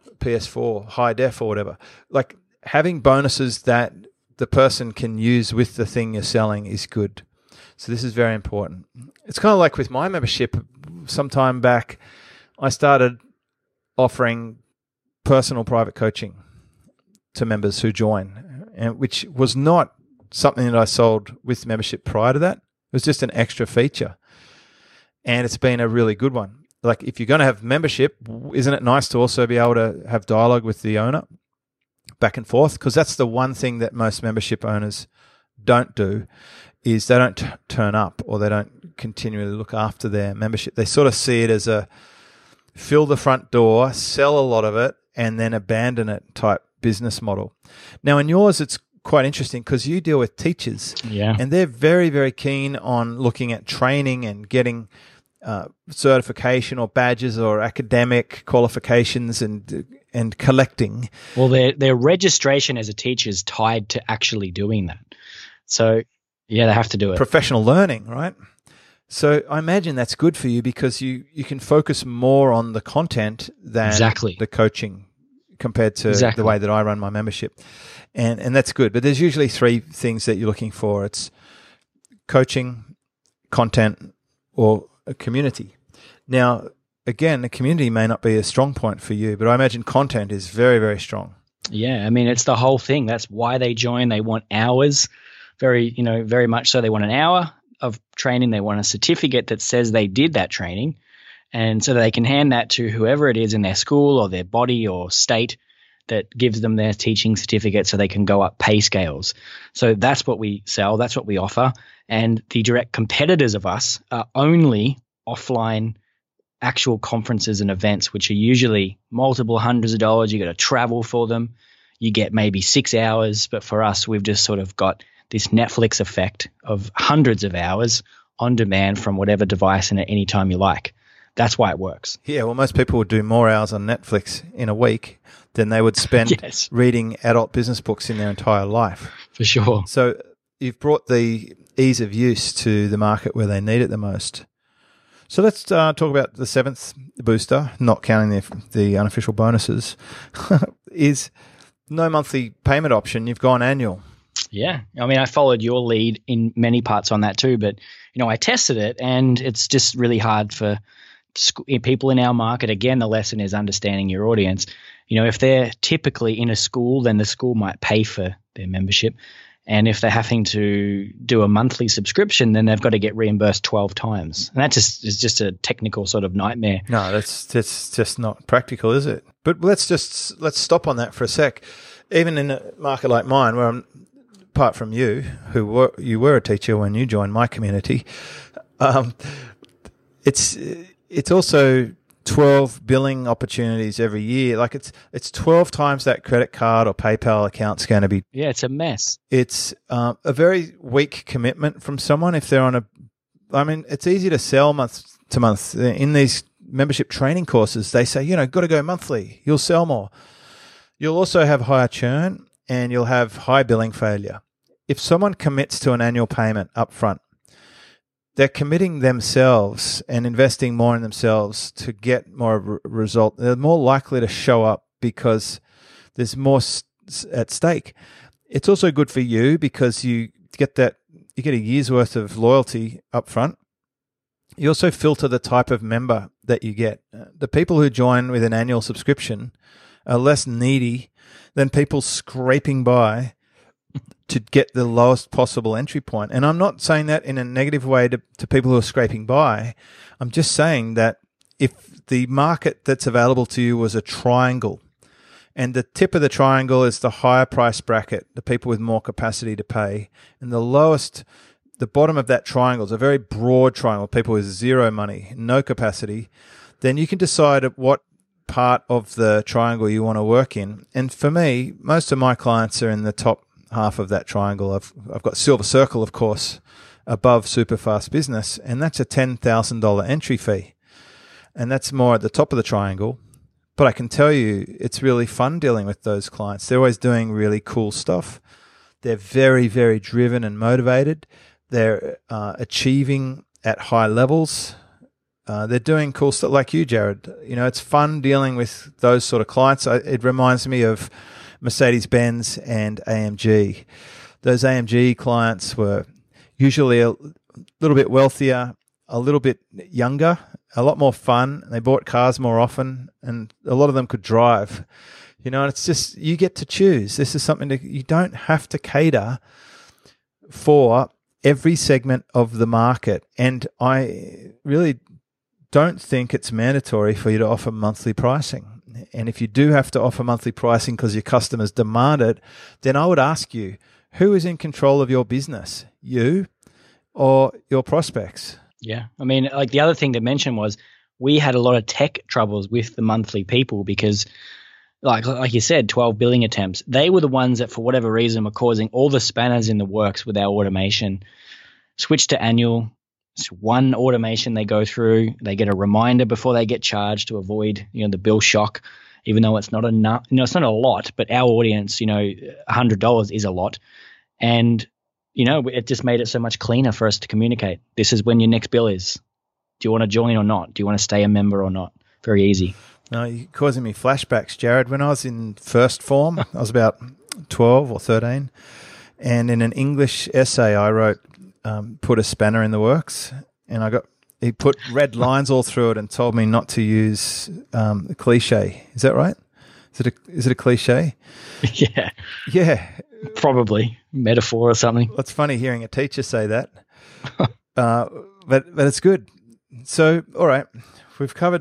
PS4 high def or whatever. Like having bonuses that the person can use with the thing you're selling is good. So this is very important. It's kind of like with my membership. Some time back, I started offering personal private coaching to members who join, and which was not something that I sold with membership prior to that. It was just an extra feature, and it's been a really good one. Like if you're going to have membership, isn't it nice to also be able to have dialogue with the owner back and forth? Because that's the one thing that most membership owners don't do, is they don't turn up, or they don't continually look after their membership. They sort of see it as a fill the front door, sell a lot of it, and then abandon it type business model. Now in yours, it's quite interesting because you deal with teachers, and they're very, very keen on looking at training and getting certification or badges or academic qualifications and collecting. Well, their registration as a teacher is tied to actually doing that. So yeah, they have to do it. Professional learning, right? So I imagine that's good for you because you can focus more on the content than the coaching compared to the way that I run my membership. And that's good. But there's usually 3 things that you're looking for. It's coaching, content, or a community. Now, again, the community may not be a strong point for you, but I imagine content is very, very strong. Yeah, I mean, it's the whole thing. That's why they join. They want hours, very much so. They want an hour of training. They want a certificate that says they did that training, and so that they can hand that to whoever it is in their school or their body or state that gives them their teaching certificate so they can go up pay scales. So that's what we sell. That's what we offer. And the direct competitors of us are only offline actual conferences and events, which are usually multiple hundreds of dollars. You got to travel for them. You get maybe 6 hours. But for us, we've just sort of got this Netflix effect of hundreds of hours on demand from whatever device and at any time you like. That's why it works. Yeah, well, most people would do more hours on Netflix in a week than they would spend reading adult business books in their entire life. For sure. So you've brought the ease of use to the market where they need it the most. So let's talk about the seventh booster, not counting the unofficial bonuses, is no monthly payment option. You've gone annual. Yeah. I mean, I followed your lead in many parts on that too, but, I tested it and it's just really hard for people in our market. Again, the lesson is understanding your audience. If they're typically in a school, then the school might pay for their membership. And if they're having to do a monthly subscription, then they've got to get reimbursed 12 times. And that is just a technical sort of nightmare. No, that's just not practical, is it? But let's stop on that for a sec. Even in a market like mine, where apart from you were a teacher when you joined my community, it's also 12 billing opportunities every year. Like it's 12 times that credit card or PayPal account's going to be. Yeah, it's a mess. It's a very weak commitment from someone if they're on it's easy to sell month to month. In these membership training courses, they say, got to go monthly. You'll sell more. You'll also have higher churn and you'll have high billing failure. If someone commits to an annual payment up front, they're committing themselves and investing more in themselves to get more of a result. They're more likely to show up because there's more at stake. It's also good for you because you get a year's worth of loyalty up front. You also filter the type of member that you get. The people who join with an annual subscription are less needy than people scraping by to get the lowest possible entry point. And I'm not saying that in a negative way to people who are scraping by. I'm just saying that if the market that's available to you was a triangle, and the tip of the triangle is the higher price bracket, the people with more capacity to pay, and the bottom of that triangle is a very broad triangle, people with zero money, no capacity, then you can decide at what part of the triangle you want to work in. And for me, most of my clients are in the top half of that triangle. I've got Silver Circle, of course, above Super Fast Business, and that's a $10,000 entry fee. And that's more at the top of the triangle. But I can tell you, it's really fun dealing with those clients. They're always doing really cool stuff. They're very, very driven and motivated. They're achieving at high levels. They're doing cool stuff like you, Jared. It's fun dealing with those sort of clients. It reminds me of Mercedes-Benz and AMG. Those AMG clients were usually a little bit wealthier, a little bit younger, a lot more fun. They bought cars more often, and a lot of them could drive. And it's just, you get to choose. This is something that you don't have to cater for every segment of the market. And I really don't think it's mandatory for you to offer monthly pricing. And if you do have to offer monthly pricing because your customers demand it, then I would ask you, who is in control of your business, you or your prospects? Yeah. I mean, like the other thing to mention was we had a lot of tech troubles with the monthly people because like you said, 12 billing attempts. They were the ones that for whatever reason were causing all the spanners in the works with our automation. Switch to annual. It's one automation they go through. They get a reminder before they get charged to avoid, the bill shock, even though it's not enough. It's not a lot, but our audience, $100 is a lot. And, it just made it so much cleaner for us to communicate. This is when your next bill is. Do you want to join or not? Do you want to stay a member or not? Very easy. No, you're causing me flashbacks, Jared. When I was in first form, I was about 12 or 13. And in an English essay I wrote, put a spanner in the works, and he put red lines all through it and told me not to use a cliche. Is that right? Is it a cliche? Yeah. Yeah. Probably metaphor or something. Well, it's funny hearing a teacher say that, but it's good. So, all right, we've covered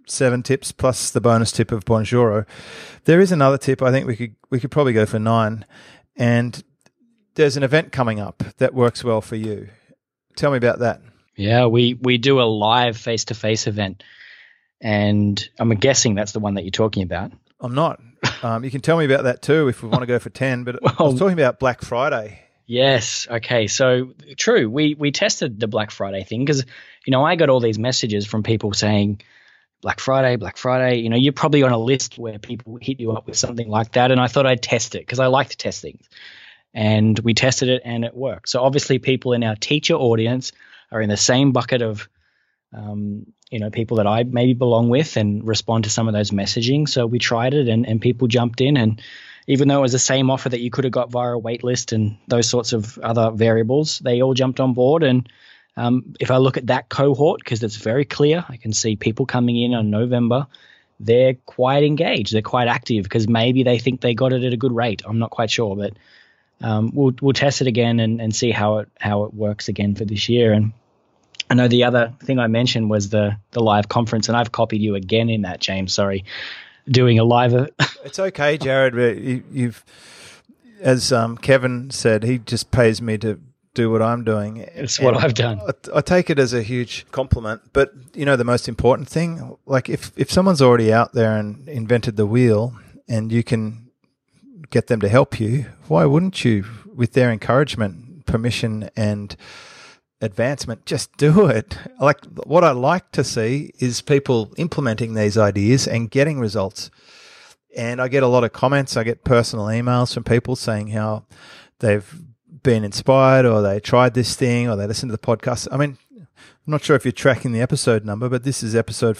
7 tips plus the bonus tip of Bonjoro. There is another tip. I think we could probably go for 9. And there's an event coming up that works well for you. Tell me about that. Yeah, we do a live face-to-face event, and I'm guessing that's the one that you're talking about. I'm not. You can tell me about that too if we want to go for 10, but I was talking about Black Friday. Yes. Okay. So true. We tested the Black Friday thing because, I got all these messages from people saying Black Friday. You're probably on a list where people hit you up with something like that. And I thought I'd test it because I like to test things. And we tested it and it worked. So obviously people in our teacher audience are in the same bucket of, people that I maybe belong with and respond to some of those messaging. So we tried it and people jumped in, and even though it was the same offer that you could have got via a wait list and those sorts of other variables, they all jumped on board. And if I look at that cohort, because it's very clear, I can see people coming in on November, they're quite engaged. They're quite active because maybe they think they got it at a good rate. I'm not quite sure, but we'll test it again and see how it works again for this year. And I know the other thing I mentioned was the live conference, and I've copied you again in that, James. Sorry, doing a live. It's okay, Jared. You've, as Kevin said, he just pays me to do what I'm doing. It's what I've done. I take it as a huge compliment. But the most important thing, like if someone's already out there and invented the wheel, and you can get them to help you, why wouldn't you, with their encouragement, permission, and advancement, just do it? Like, what I like to see is people implementing these ideas and getting results. And I get a lot of comments. I get personal emails from people saying how they've been inspired, or they tried this thing, or they listened to the podcast. I mean, I'm not sure if you're tracking the episode number, but this is episode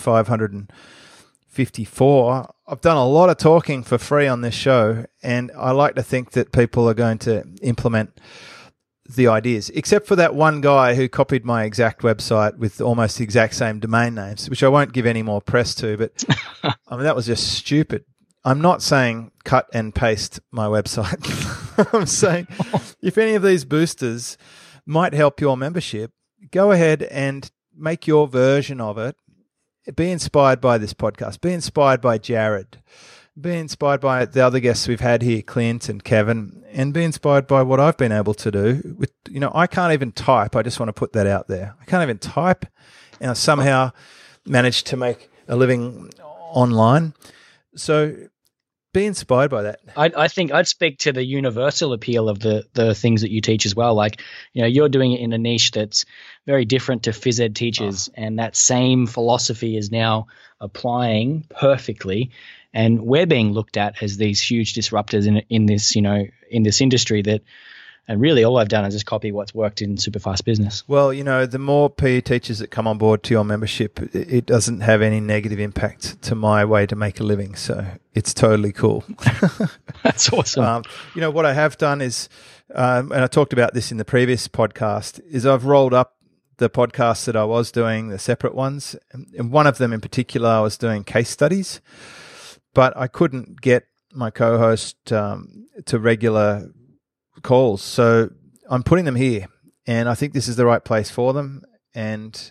554. I've done a lot of talking for free on this show, and I like to think that people are going to implement the ideas, except for that one guy who copied my exact website with almost the exact same domain names, which I won't give any more press to, but I mean, that was just stupid. I'm not saying cut and paste my website. I'm saying if any of these boosters might help your membership, go ahead and make your version of it. Be inspired by this podcast. Be inspired by Jared. Be inspired by the other guests we've had here, Clint and Kevin, and be inspired by what I've been able to do. With, I can't even type. I just want to put that out there. I can't even type, and I somehow managed to make a living online. So be inspired by that. I think I'd speak to the universal appeal of the things that you teach as well. Like, you're doing it in a niche that's very different to phys ed teachers, and that same philosophy is now applying perfectly. And we're being looked at as these huge disruptors in this, in this industry and really all I've done is just copy what's worked in Superfast Business. Well, the more PE teachers that come on board to your membership, it doesn't have any negative impact to my way to make a living. So it's totally cool. That's awesome. What I have done is, and I talked about this in the previous podcast, is I've rolled up the podcasts that I was doing, the separate ones. And one of them in particular, I was doing case studies. But I couldn't get my co-host to regular calls. So I'm putting them here, and I think this is the right place for them. And,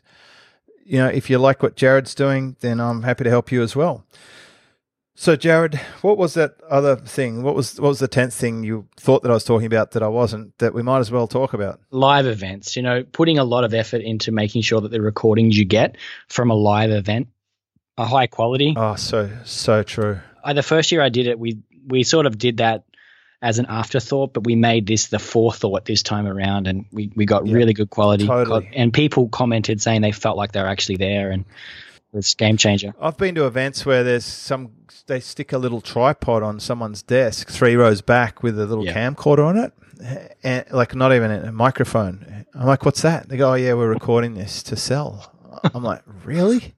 if you like what Jared's doing, then I'm happy to help you as well. So, Jared, what was that other thing? What was the 10th thing you thought that I was talking about that I wasn't, that we might as well talk about? Live events, putting a lot of effort into making sure that the recordings you get from a live event are high quality. Oh, so true. The first year I did it, we sort of did that as an afterthought, but we made this the forethought this time around, and we got really good quality. Totally. And people commented saying they felt like they were actually there, and it's a game changer. I've been to events where they stick a little tripod on someone's desk 3 rows back with a little camcorder on it, and like not even a microphone. I'm like, what's that? They go, oh yeah, we're recording this to sell. I'm like, really?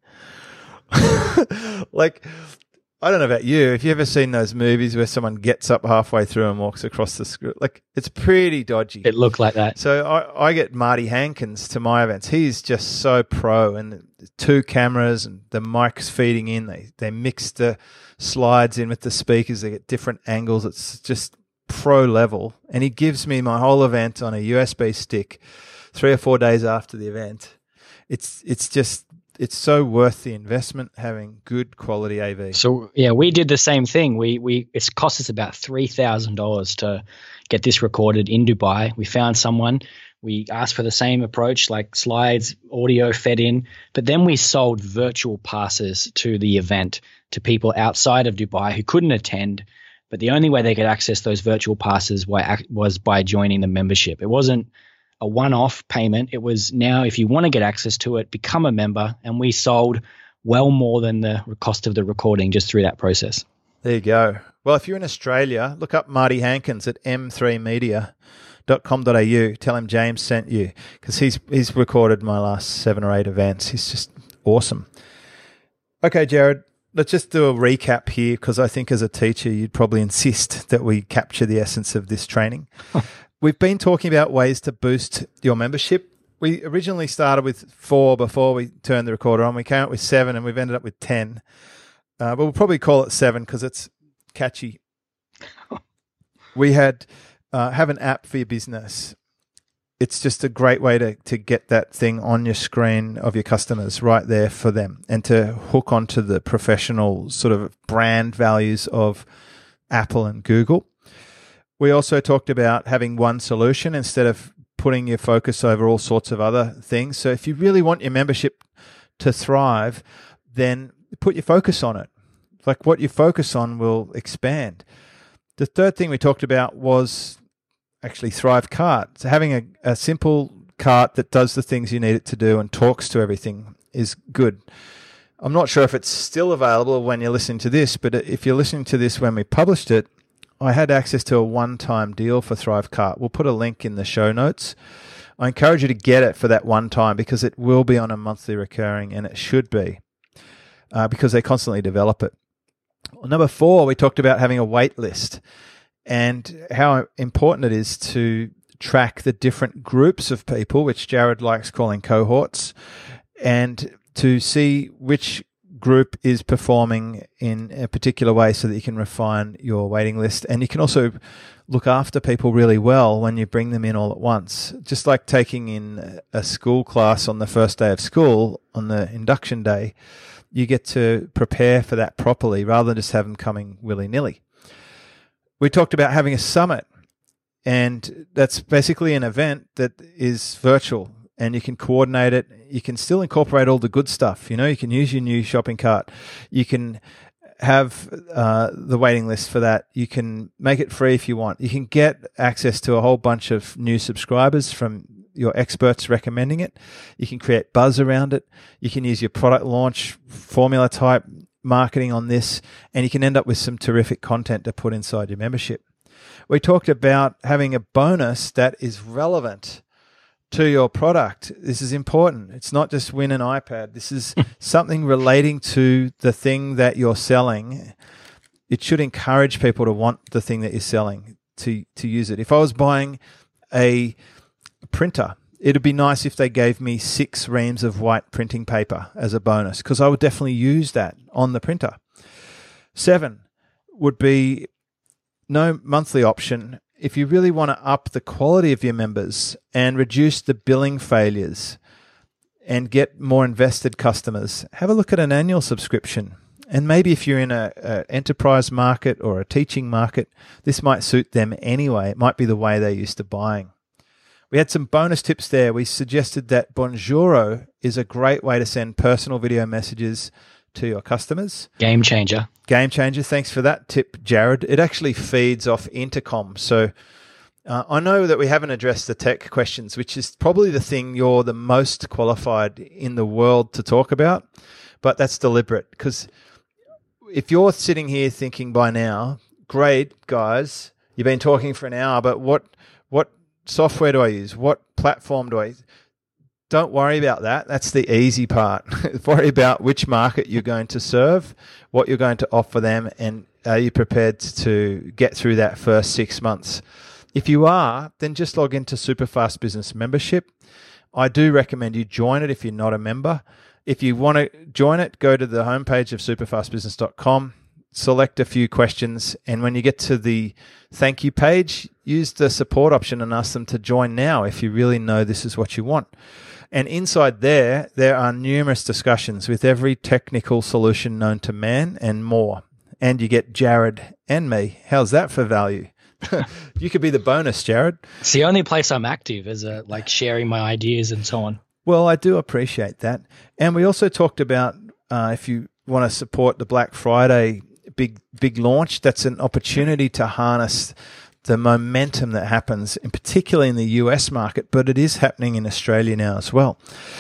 Like, I don't know about you. Have you ever seen those movies where someone gets up halfway through and walks across the screen? Like, it's pretty dodgy. It looked like that. So I get Marty Hankins to my events. He's just so pro, and 2 cameras and the mic's feeding in. They mix the slides in with the speakers. They get different angles. It's just pro level. And he gives me my whole event on a USB stick 3 or 4 days after the event. It's just it's so worth the investment having good quality AV. So yeah, we did the same thing. It's cost us about $3,000 to get this recorded in Dubai. We found someone. We asked for the same approach, like slides, audio fed in, but then we sold virtual passes to the event to people outside of Dubai who couldn't attend, but the only way they could access those virtual passes was by joining the membership. It wasn't a one-off payment. It was now, if you want to get access to it, become a member, and we sold well more than the cost of the recording just through that process. There you go. Well, if you're in Australia, look up Marty Hankins at m3media.com.au. Tell him James sent you, because he's recorded my last 7 or 8 events. He's just awesome. Okay, Jared, let's just do a recap here, because I think as a teacher, you'd probably insist that we capture the essence of this training. We've been talking about ways to boost your membership. We originally started with 4 before we turned the recorder on. We came up with 7 and we've ended up with 10. But we'll probably call it 7 because it's catchy. We had have an app for your business. It's just a great way to get that thing on your screen of your customers right there for them, and to hook onto the professional sort of brand values of Apple and Google. We also talked about having one solution instead of putting your focus over all sorts of other things. So if you really want your membership to thrive, then put your focus on it. Like, what you focus on will expand. The third thing we talked about was actually Thrive Cart. So having a simple cart that does the things you need it to do and talks to everything is good. I'm not sure if it's still available when you're listening to this, but if you're listening to this when we published it, I had access to a one-time deal for Thrive Cart. We'll put a link in the show notes. I encourage you to get it for that one time, because it will be on a monthly recurring, and it should be, because they constantly develop it. Number 4, we talked about having a wait list and how important it is to track the different groups of people, which Jared likes calling cohorts, and to see which group is performing in a particular way so that you can refine your waiting list. And you can also look after people really well when you bring them in all at once. Just like taking in a school class on the first day of school, on the induction day, you get to prepare for that properly rather than just have them coming willy-nilly. We talked about having a summit, and that's basically an event that is virtual, and you can coordinate it. You can still incorporate all the good stuff. You know, you can use your new shopping cart. You can have the waiting list for that. You can make it free if you want. You can get access to a whole bunch of new subscribers from your experts recommending it. You can create buzz around it. You can use your product launch formula type marketing on this, and you can end up with some terrific content to put inside your membership. We talked about having a bonus that is relevant to your product. This is important. It's not just win an iPad. This is something relating to the thing that you're selling. It should encourage people to want the thing that you're selling, to use it. If I was buying a printer, it'd be nice if they gave me 6 reams of white printing paper as a bonus, because I would definitely use that on the printer. 7 would be no monthly option. If you really want to up the quality of your members and reduce the billing failures and get more invested customers, have a look at an annual subscription. And maybe if you're in an enterprise market or a teaching market, this might suit them anyway. It might be the way they're used to buying. We had some bonus tips there. We suggested that Bonjoro is a great way to send personal video messages to your customers. Game changer. Game changer. Thanks for that tip, Jared. It actually feeds off intercom. So I know that we haven't addressed the tech questions, which is probably the thing you're the most qualified in the world to talk about, but that's deliberate, because if you're sitting here thinking by now, great, guys, you've been talking for an hour, but what software do I use? What platform do I use? Don't worry about that. That's the easy part. Worry about which market you're going to serve, what you're going to offer them, and are you prepared to get through that first 6 months? If you are, then just log into Superfast Business Membership. I do recommend you join it if you're not a member. If you want to join it, go to the homepage of superfastbusiness.com, select a few questions, and when you get to the thank you page, use the support option and ask them to join now if you really know this is what you want. And inside there are numerous discussions with every technical solution known to man and more. And you get Jared and me. How's that for value? You could be the bonus, Jared. It's the only place I'm active, is like sharing my ideas and so on. Well, I do appreciate that. And we also talked about if you want to support the Black Friday big launch, that's an opportunity to harness the momentum that happens, in particularly in the US market, but it is happening in Australia now as well.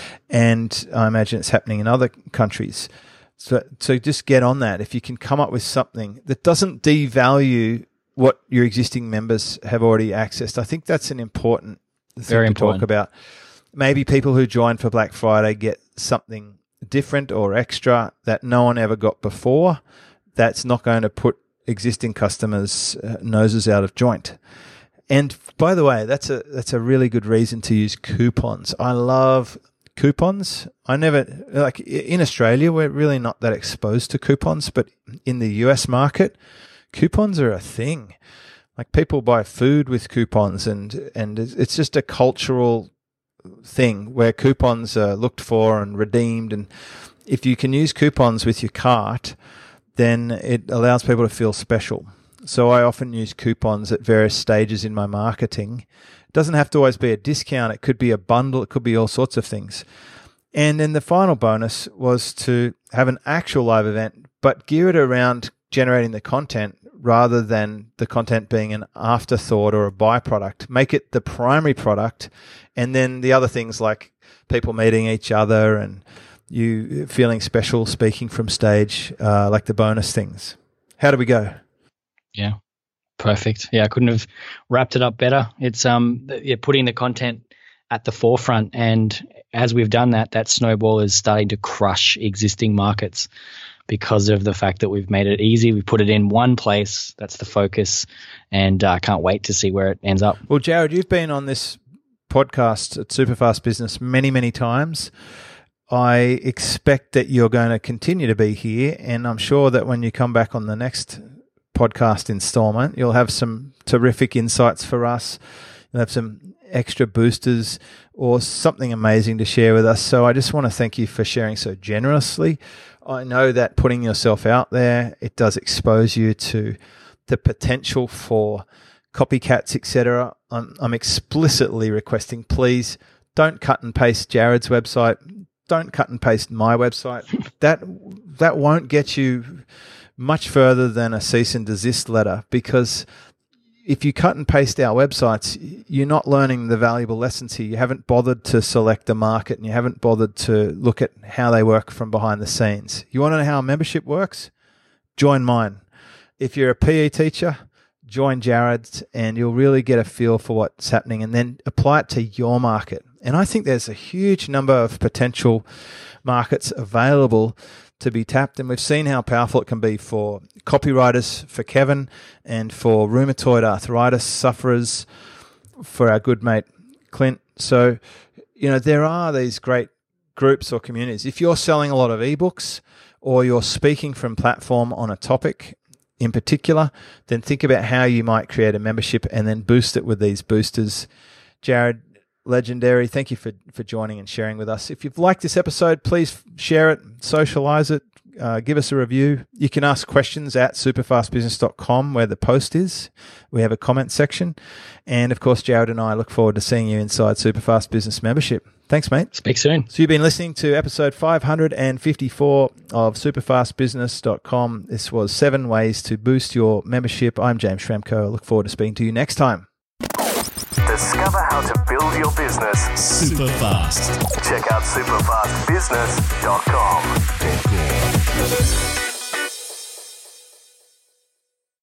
And I imagine it's happening in other countries. So just get on that. If you can come up with something that doesn't devalue what your existing members have already accessed, I think that's an important thing to talk about. Maybe people who join for Black Friday get something different or extra that no one ever got before. That's not going to put existing customers' noses out of joint. And by the way, that's a really good reason to use coupons. I love coupons. I never, like in Australia, we're really not that exposed to coupons, but in the US market, coupons are a thing. Like people buy food with coupons, and it's just a cultural thing where coupons are looked for and redeemed. And if you can use coupons with your cart, then it allows people to feel special. So I often use coupons at various stages in my marketing. It doesn't have to always be a discount. It could be a bundle. It could be all sorts of things. And then the final bonus was to have an actual live event, but gear it around generating the content rather than the content being an afterthought or a byproduct. Make it the primary product, and then the other things like people meeting each other and you feeling special speaking from stage, like the bonus things. How do we go? Yeah, perfect. Yeah, I couldn't have wrapped it up better. It's putting the content at the forefront, and as we've done that snowball is starting to crush existing markets because of the fact that we've made it easy. We put it in one place. That's the focus, and I can't wait to see where it ends up. Well, Jared, you've been on this podcast at Superfast Business many, many times. I expect that you're going to continue to be here, and I'm sure that when you come back on the next podcast installment, you'll have some terrific insights for us. You'll have some extra boosters or something amazing to share with us. So I just want to thank you for sharing so generously. I know that putting yourself out there, it does expose you to the potential for copycats, etc. I'm explicitly requesting, please don't cut and paste Jared's website. Don't cut and paste my website. That won't get you much further than a cease and desist letter, because if you cut and paste our websites, you're not learning the valuable lessons here. You haven't bothered to select the market, and you haven't bothered to look at how they work from behind the scenes. You want to know how a membership works? Join mine. If you're a PE teacher, join Jared's, and you'll really get a feel for what's happening, and then apply it to your market. And I think there's a huge number of potential markets available to be tapped, and we've seen how powerful it can be for copywriters, for Kevin, and for rheumatoid arthritis sufferers, for our good mate Clint. So, there are these great groups or communities. If you're selling a lot of ebooks or you're speaking from platform on a topic in particular, then think about how you might create a membership and then boost it with these boosters. Jared, legendary, thank you for joining and sharing with us. If you've liked this episode, please share it, socialize it, give us a review. You can ask questions at superfastbusiness.com where the post is. We have a comment section. And of course, Jared and I look forward to seeing you inside Superfast Business Membership. Thanks, mate. Speak soon. So you've been listening to episode 554 of superfastbusiness.com. This was 7 ways to boost your membership. I'm James Schramko. I look forward to speaking to you next time. Discover how to build your business super fast. Check out superfastbusiness.com.